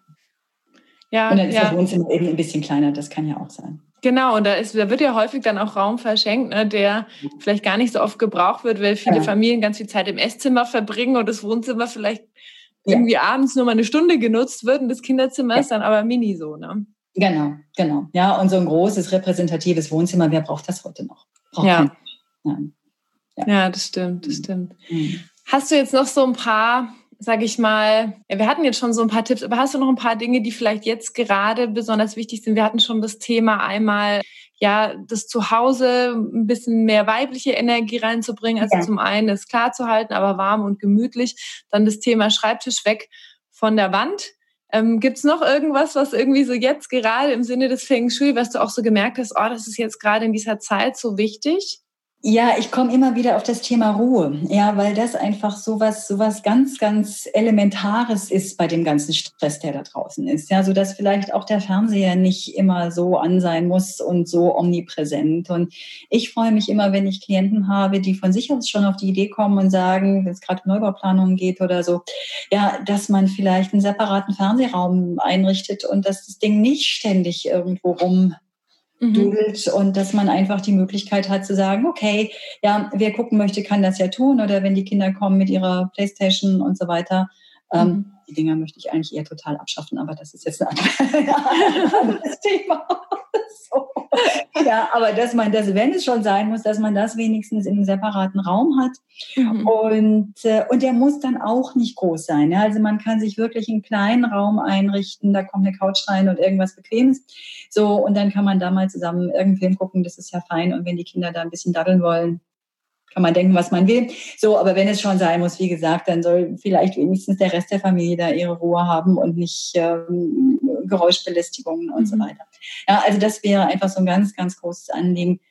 ja. Und dann ist ja. das Wohnzimmer eben ein bisschen kleiner, das kann ja auch sein. Genau, und da, ist, da wird ja häufig dann auch Raum verschenkt, ne, der vielleicht gar nicht so oft gebraucht wird, weil viele ja. Familien ganz viel Zeit im Esszimmer verbringen und das Wohnzimmer vielleicht ja. irgendwie abends nur mal eine Stunde genutzt wird und das Kinderzimmer ja. ist dann aber mini so, ne? Genau, genau. Ja, und so ein großes, repräsentatives Wohnzimmer, wer braucht das heute noch? Braucht ja. kein, ja. ja, das stimmt, das stimmt. Mhm. Hast du jetzt noch so ein paar... Sag ich mal, ja, wir hatten jetzt schon so ein paar Tipps, aber hast du noch ein paar Dinge, die vielleicht jetzt gerade besonders wichtig sind? Wir hatten schon das Thema einmal, ja, das Zuhause ein bisschen mehr weibliche Energie reinzubringen. Also ja. zum einen es klar zu halten, aber warm und gemütlich. Dann das Thema Schreibtisch weg von der Wand. Ähm, gibt's noch irgendwas, was irgendwie so jetzt gerade im Sinne des Feng Shui, was du auch so gemerkt hast, oh, das ist jetzt gerade in dieser Zeit so wichtig? Ja, ich komme immer wieder auf das Thema Ruhe, ja, weil das einfach sowas, sowas ganz, ganz Elementares ist bei dem ganzen Stress, der da draußen ist, ja, so dass vielleicht auch der Fernseher nicht immer so an sein muss und so omnipräsent. Und ich freue mich immer, wenn ich Klienten habe, die von sich aus schon auf die Idee kommen und sagen, wenn es gerade um Neubauplanungen geht oder so, ja, dass man vielleicht einen separaten Fernsehraum einrichtet und dass das Ding nicht ständig irgendwo rum dudelt mhm. und dass man einfach die Möglichkeit hat zu sagen, okay, ja, wer gucken möchte, kann das ja tun oder wenn die Kinder kommen mit ihrer Playstation und so weiter. Mhm. Ähm, die Dinger möchte ich eigentlich eher total abschaffen, aber das ist jetzt ein anderes Thema. So. Ja, aber dass man das, wenn es schon sein muss, dass man das wenigstens in einem separaten Raum hat. Mhm. Und, äh, und der muss dann auch nicht groß sein. Ja? Also man kann sich wirklich einen kleinen Raum einrichten, da kommt eine Couch rein und irgendwas Bequemes. So, und dann kann man da mal zusammen irgendeinen Film gucken, das ist ja fein. Und wenn die Kinder da ein bisschen daddeln wollen, kann man denken, was man will. So, aber wenn es schon sein muss, wie gesagt, dann soll vielleicht wenigstens der Rest der Familie da ihre Ruhe haben und nicht ähm, Geräuschbelästigungen und mhm. so weiter. Ja, also das wäre einfach so ein ganz, ganz großes Anliegen.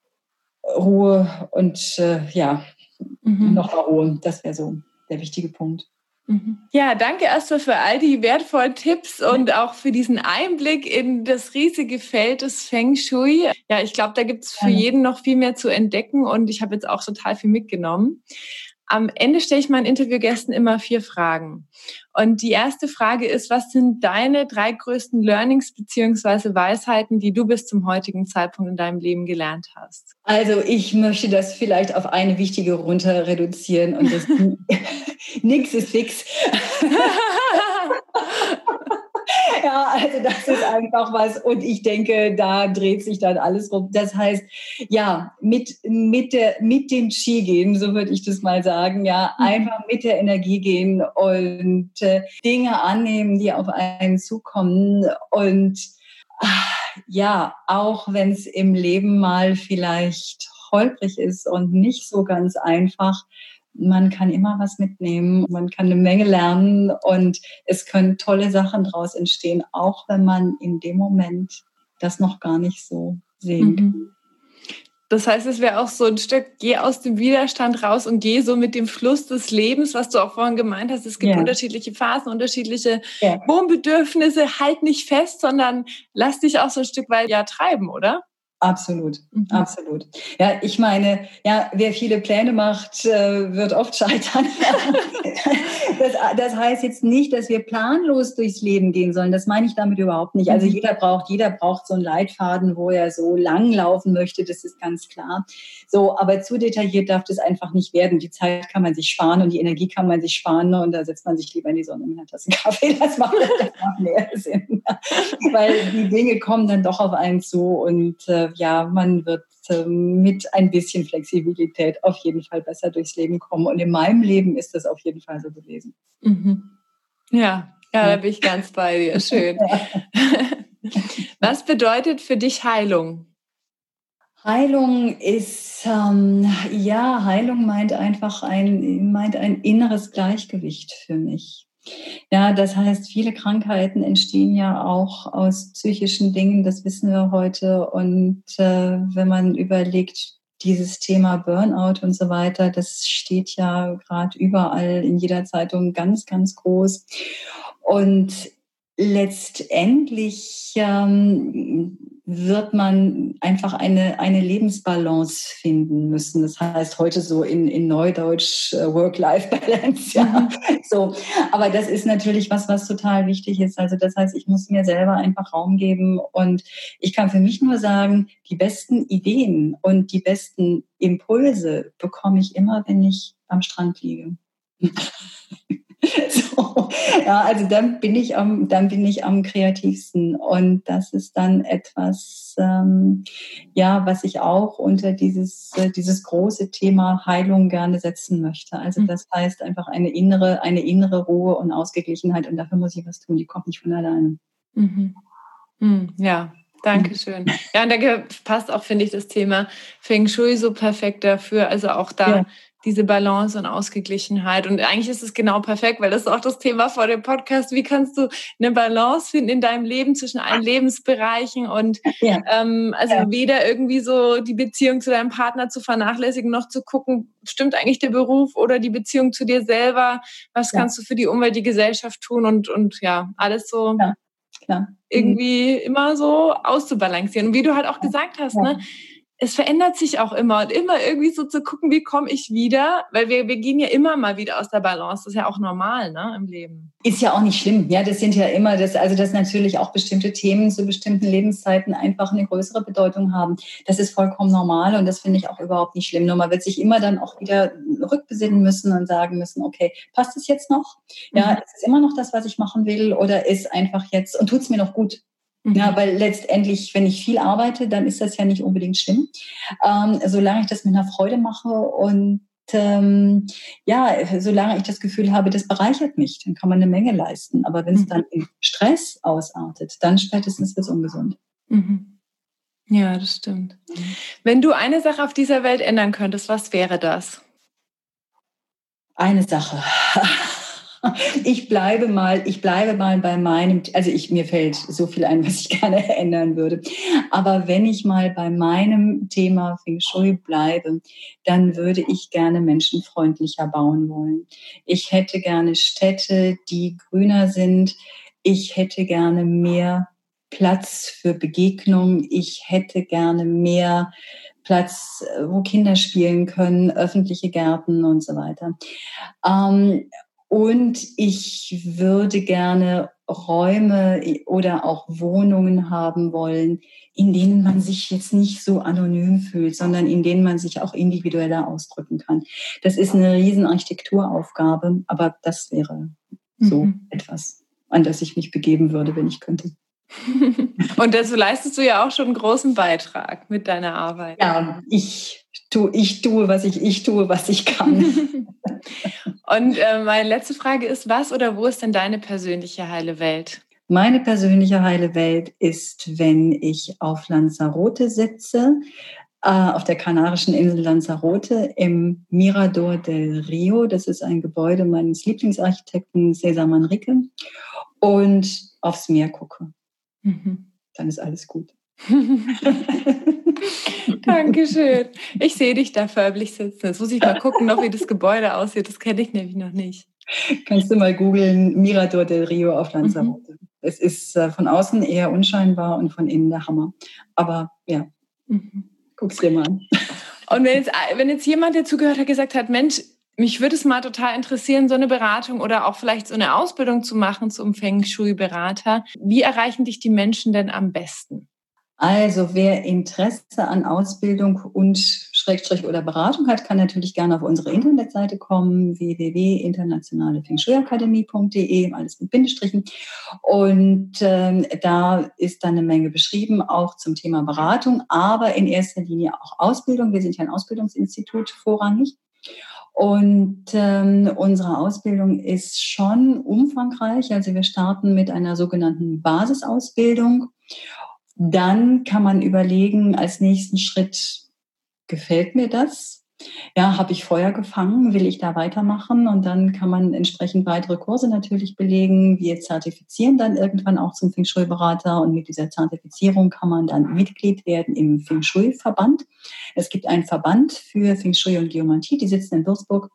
Ruhe und äh, ja, mhm. noch mal Ruhe. Das wäre so der wichtige Punkt. Ja, danke erstmal für all die wertvollen Tipps und auch für diesen Einblick in das riesige Feld des Feng Shui. Ja, ich glaube, da gibt es für jeden noch viel mehr zu entdecken und ich habe jetzt auch total viel mitgenommen. Am Ende stelle ich meinen Interviewgästen immer vier Fragen. Und die erste Frage ist, was sind deine drei größten Learnings bzw. Weisheiten, die du bis zum heutigen Zeitpunkt in deinem Leben gelernt hast? Also ich möchte das vielleicht auf eine wichtige runter reduzieren und das nix ist fix. Ja, also das ist einfach was. Und ich denke, da dreht sich dann alles rum. Das heißt, ja, mit, mit, der, mit dem Qi gehen, so würde ich das mal sagen, ja, einfach mit der Energie gehen und äh, Dinge annehmen, die auf einen zukommen. Und ach, ja, auch wenn es im Leben mal vielleicht holprig ist und nicht so ganz einfach, man kann immer was mitnehmen, man kann eine Menge lernen und es können tolle Sachen daraus entstehen, auch wenn man in dem Moment das noch gar nicht so sehen kann. Mhm. Das heißt, es wäre auch so ein Stück, geh aus dem Widerstand raus und geh so mit dem Fluss des Lebens, was du auch vorhin gemeint hast. Es gibt ja. unterschiedliche Phasen, unterschiedliche ja. Wohnbedürfnisse. Halt nicht fest, sondern lass dich auch so ein Stück weit ja treiben, oder? Absolut, mhm. absolut. Ja, ich meine, ja, wer viele Pläne macht, äh, wird oft scheitern. das, das heißt jetzt nicht, dass wir planlos durchs Leben gehen sollen. Das meine ich damit überhaupt nicht. Also jeder braucht, jeder braucht so einen Leitfaden, wo er so lang laufen möchte. Das ist ganz klar. So, aber zu detailliert darf das einfach nicht werden. Die Zeit kann man sich sparen und die Energie kann man sich sparen. Und da setzt man sich lieber in die Sonne mit einer Tasse Kaffee. Das macht, das macht mehr Sinn. Weil die Dinge kommen dann doch auf einen zu und äh, ja, man wird äh, mit ein bisschen Flexibilität auf jeden Fall besser durchs Leben kommen. Und in meinem Leben ist das auf jeden Fall so gewesen. Mhm. Ja, ja, da bin ich ganz bei dir. Schön. Ja. Was bedeutet für dich Heilung? Heilung ist, ähm, ja, Heilung meint einfach ein, meint ein inneres Gleichgewicht für mich. Ja, das heißt, viele Krankheiten entstehen ja auch aus psychischen Dingen, das wissen wir heute. Und äh, wenn man überlegt, dieses Thema Burnout und so weiter, das steht ja gerade überall in jeder Zeitung ganz, ganz groß. Und letztendlich ähm, wird man einfach eine, eine Lebensbalance finden müssen. Das heißt heute so in, in Neudeutsch uh, Work-Life-Balance. Ja. Mhm. So. Aber das ist natürlich was, was total wichtig ist. Also das heißt, ich muss mir selber einfach Raum geben und ich kann für mich nur sagen, die besten Ideen und die besten Impulse bekomme ich immer, wenn ich am Strand liege. So, ja, also dann bin ich am, dann bin ich am kreativsten und das ist dann etwas, ähm, ja, was ich auch unter dieses, äh, dieses große Thema Heilung gerne setzen möchte. Also das heißt einfach eine innere, eine innere Ruhe und Ausgeglichenheit und dafür muss ich was tun. Die kommt nicht von alleine. Mhm. Mhm, ja. Dankeschön. Ja, und da passt auch, finde ich, das Thema Feng Shui so perfekt dafür. Also auch da ja. diese Balance und Ausgeglichenheit. Und eigentlich ist es genau perfekt, weil das ist auch das Thema vor dem Podcast. Wie kannst du eine Balance finden in deinem Leben zwischen allen Lebensbereichen und ja. ähm, also ja. weder irgendwie so die Beziehung zu deinem Partner zu vernachlässigen, noch zu gucken, stimmt eigentlich der Beruf oder die Beziehung zu dir selber? Was ja. kannst du für die Umwelt, die Gesellschaft tun? Und, und ja, alles so... Ja. Klar. Irgendwie immer so auszubalancieren. Und wie du halt auch gesagt hast, ja. ne, es verändert sich auch immer und immer irgendwie so zu gucken, wie komme ich wieder, weil wir, wir gehen ja immer mal wieder aus der Balance. Das ist ja auch normal, ne, im Leben. Ist ja auch nicht schlimm. Ja, das sind ja immer, das, also dass natürlich auch bestimmte Themen zu bestimmten Lebenszeiten einfach eine größere Bedeutung haben. Das ist vollkommen normal und das finde ich auch überhaupt nicht schlimm. Nur man wird sich immer dann auch wieder rückbesinnen müssen und sagen müssen, okay, passt es jetzt noch? Ja, mhm. ist es immer noch das, was ich machen will oder ist einfach jetzt und tut es mir noch gut? Ja, weil letztendlich, wenn ich viel arbeite, dann ist das ja nicht unbedingt schlimm. Ähm, solange ich das mit einer Freude mache und ähm, ja, solange ich das Gefühl habe, das bereichert mich, dann kann man eine Menge leisten. Aber wenn es mhm. dann in Stress ausartet, dann spätestens wird es ungesund. Mhm. Ja, das stimmt. Mhm. Wenn du eine Sache auf dieser Welt ändern könntest, was wäre das? Eine Sache. Ich bleibe mal, ich bleibe mal bei meinem, also ich, mir fällt so viel ein, was ich gerne ändern würde. Aber wenn ich mal bei meinem Thema Feng Shui bleibe, dann würde ich gerne menschenfreundlicher bauen wollen. Ich hätte gerne Städte, die grüner sind. Ich hätte gerne mehr Platz für Begegnung. Ich hätte gerne mehr Platz, wo Kinder spielen können, öffentliche Gärten und so weiter. Ähm, Und ich würde gerne Räume oder auch Wohnungen haben wollen, in denen man sich jetzt nicht so anonym fühlt, sondern in denen man sich auch individueller ausdrücken kann. Das ist eine riesen Architekturaufgabe, aber das wäre so mhm. etwas. an das ich mich begeben würde, wenn ich könnte. Und dazu leistest du ja auch schon einen großen Beitrag mit deiner Arbeit. Ja, ich tue, ich tue, was ich, ich tue, was ich kann. Und äh, meine letzte Frage ist, was oder wo ist denn deine persönliche heile Welt? Meine persönliche heile Welt ist, wenn ich auf Lanzarote sitze, äh, auf der kanarischen Insel Lanzarote im Mirador del Rio. Das ist ein Gebäude meines Lieblingsarchitekten César Manrique. Und aufs Meer gucke. Mhm. Dann ist alles gut. Dankeschön. Ich sehe dich da förmlich sitzen. Jetzt muss ich mal gucken, noch wie das Gebäude aussieht. Das kenne ich nämlich noch nicht. Kannst du mal googeln, Mirador del Rio auf Lanzarote. Mhm. Es ist äh, von außen eher unscheinbar und von innen der Hammer. Aber ja, mhm. guck's dir mal an. Und wenn jetzt, wenn jetzt jemand, der zugehört hat, gesagt hat, Mensch, mich würde es mal total interessieren, so eine Beratung oder auch vielleicht so eine Ausbildung zu machen zum Feng Shui-Berater. Wie erreichen dich die Menschen denn am besten? Also wer Interesse an Ausbildung und Schrägstrich oder Beratung hat, kann natürlich gerne auf unsere Internetseite kommen, w w w punkt internationale feng shui akademie punkt d e, alles mit Bindestrichen. Und ähm, da ist dann eine Menge beschrieben, auch zum Thema Beratung, aber in erster Linie auch Ausbildung. Wir sind ja ein Ausbildungsinstitut vorrangig. Und ähm, unsere Ausbildung ist schon umfangreich. Also wir starten mit einer sogenannten Basisausbildung. Dann kann man überlegen, als nächsten Schritt, gefällt mir das? Ja, habe ich Feuer gefangen? Will ich da weitermachen? Und dann kann man entsprechend weitere Kurse natürlich belegen. Wir zertifizieren dann irgendwann auch zum Feng Shui-Berater. Und mit dieser Zertifizierung kann man dann Mitglied werden im Feng Shui-Verband. Es gibt einen Verband für Feng Shui und Geomantie, die sitzen in Würzburg.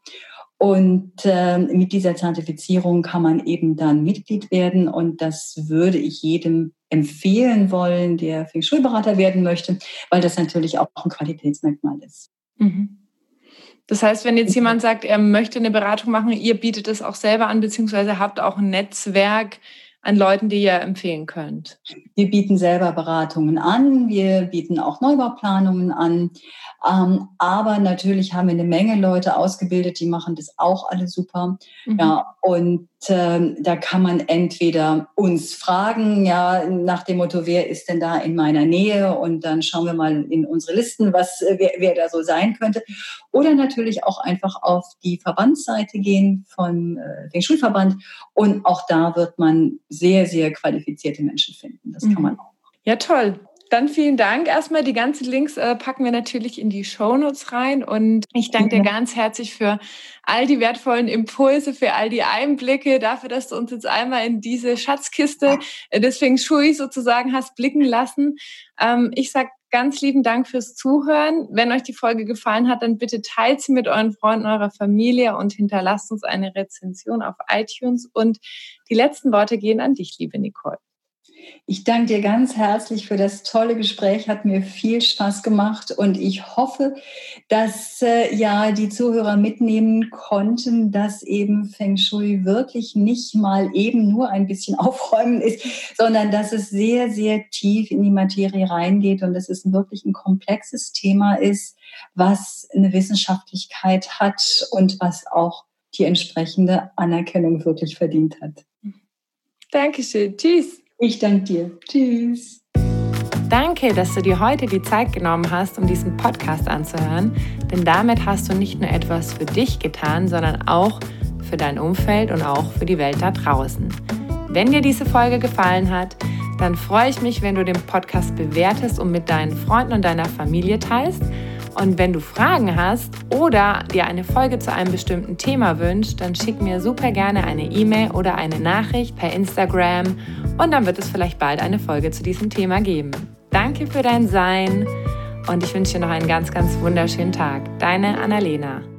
Und äh, mit dieser Zertifizierung kann man eben dann Mitglied werden. Und das würde ich jedem empfehlen wollen, der Feng Shui-Berater werden möchte, weil das natürlich auch ein Qualitätsmerkmal ist. Mhm. Das heißt, wenn jetzt jemand sagt, er möchte eine Beratung machen, ihr bietet es auch selber an, beziehungsweise habt auch ein Netzwerk an Leuten, die ihr empfehlen könnt. Wir bieten selber Beratungen an, wir bieten auch Neubauplanungen an, ähm, aber natürlich haben wir eine Menge Leute ausgebildet, die machen das auch alle super. Mhm. Ja, und ähm, da kann man entweder uns fragen, ja, nach dem Motto, wer ist denn da in meiner Nähe? Und dann schauen wir mal in unsere Listen, was wer, wer da so sein könnte. Oder natürlich auch einfach auf die Verbandsseite gehen von äh, Feng Shui-Verband. Und auch da wird man sehr, sehr qualifizierte Menschen finden. Das kann man auch. Ja, toll. Dann vielen Dank. Erstmal die ganzen Links äh, packen wir natürlich in die Shownotes rein. Und ich danke dir ganz herzlich für all die wertvollen Impulse, für all die Einblicke, dafür, dass du uns jetzt einmal in diese Schatzkiste äh, des Feng Shui sozusagen hast blicken lassen. Ähm, ich sage ganz lieben Dank fürs Zuhören. Wenn euch die Folge gefallen hat, dann bitte teilt sie mit euren Freunden, eurer Familie und hinterlasst uns eine Rezension auf iTunes. Und die letzten Worte gehen an dich, liebe Nicole. Ich danke dir ganz herzlich für das tolle Gespräch, hat mir viel Spaß gemacht und ich hoffe, dass äh, ja die Zuhörer mitnehmen konnten, dass eben Feng Shui wirklich nicht mal eben nur ein bisschen aufräumen ist, sondern dass es sehr, sehr tief in die Materie reingeht und dass es wirklich ein komplexes Thema ist, was eine Wissenschaftlichkeit hat und was auch die entsprechende Anerkennung wirklich verdient hat. Dankeschön. Tschüss. Ich danke dir. Tschüss. Danke, dass du dir heute die Zeit genommen hast, um diesen Podcast anzuhören, denn damit hast du nicht nur etwas für dich getan, sondern auch für dein Umfeld und auch für die Welt da draußen. Wenn dir diese Folge gefallen hat, dann freue ich mich, wenn du den Podcast bewertest und mit deinen Freunden und deiner Familie teilst. Und wenn du Fragen hast oder dir eine Folge zu einem bestimmten Thema wünschst, dann schick mir super gerne eine E-Mail oder eine Nachricht per Instagram und dann wird es vielleicht bald eine Folge zu diesem Thema geben. Danke für dein Sein und ich wünsche dir noch einen ganz, ganz wunderschönen Tag. Deine Annalena.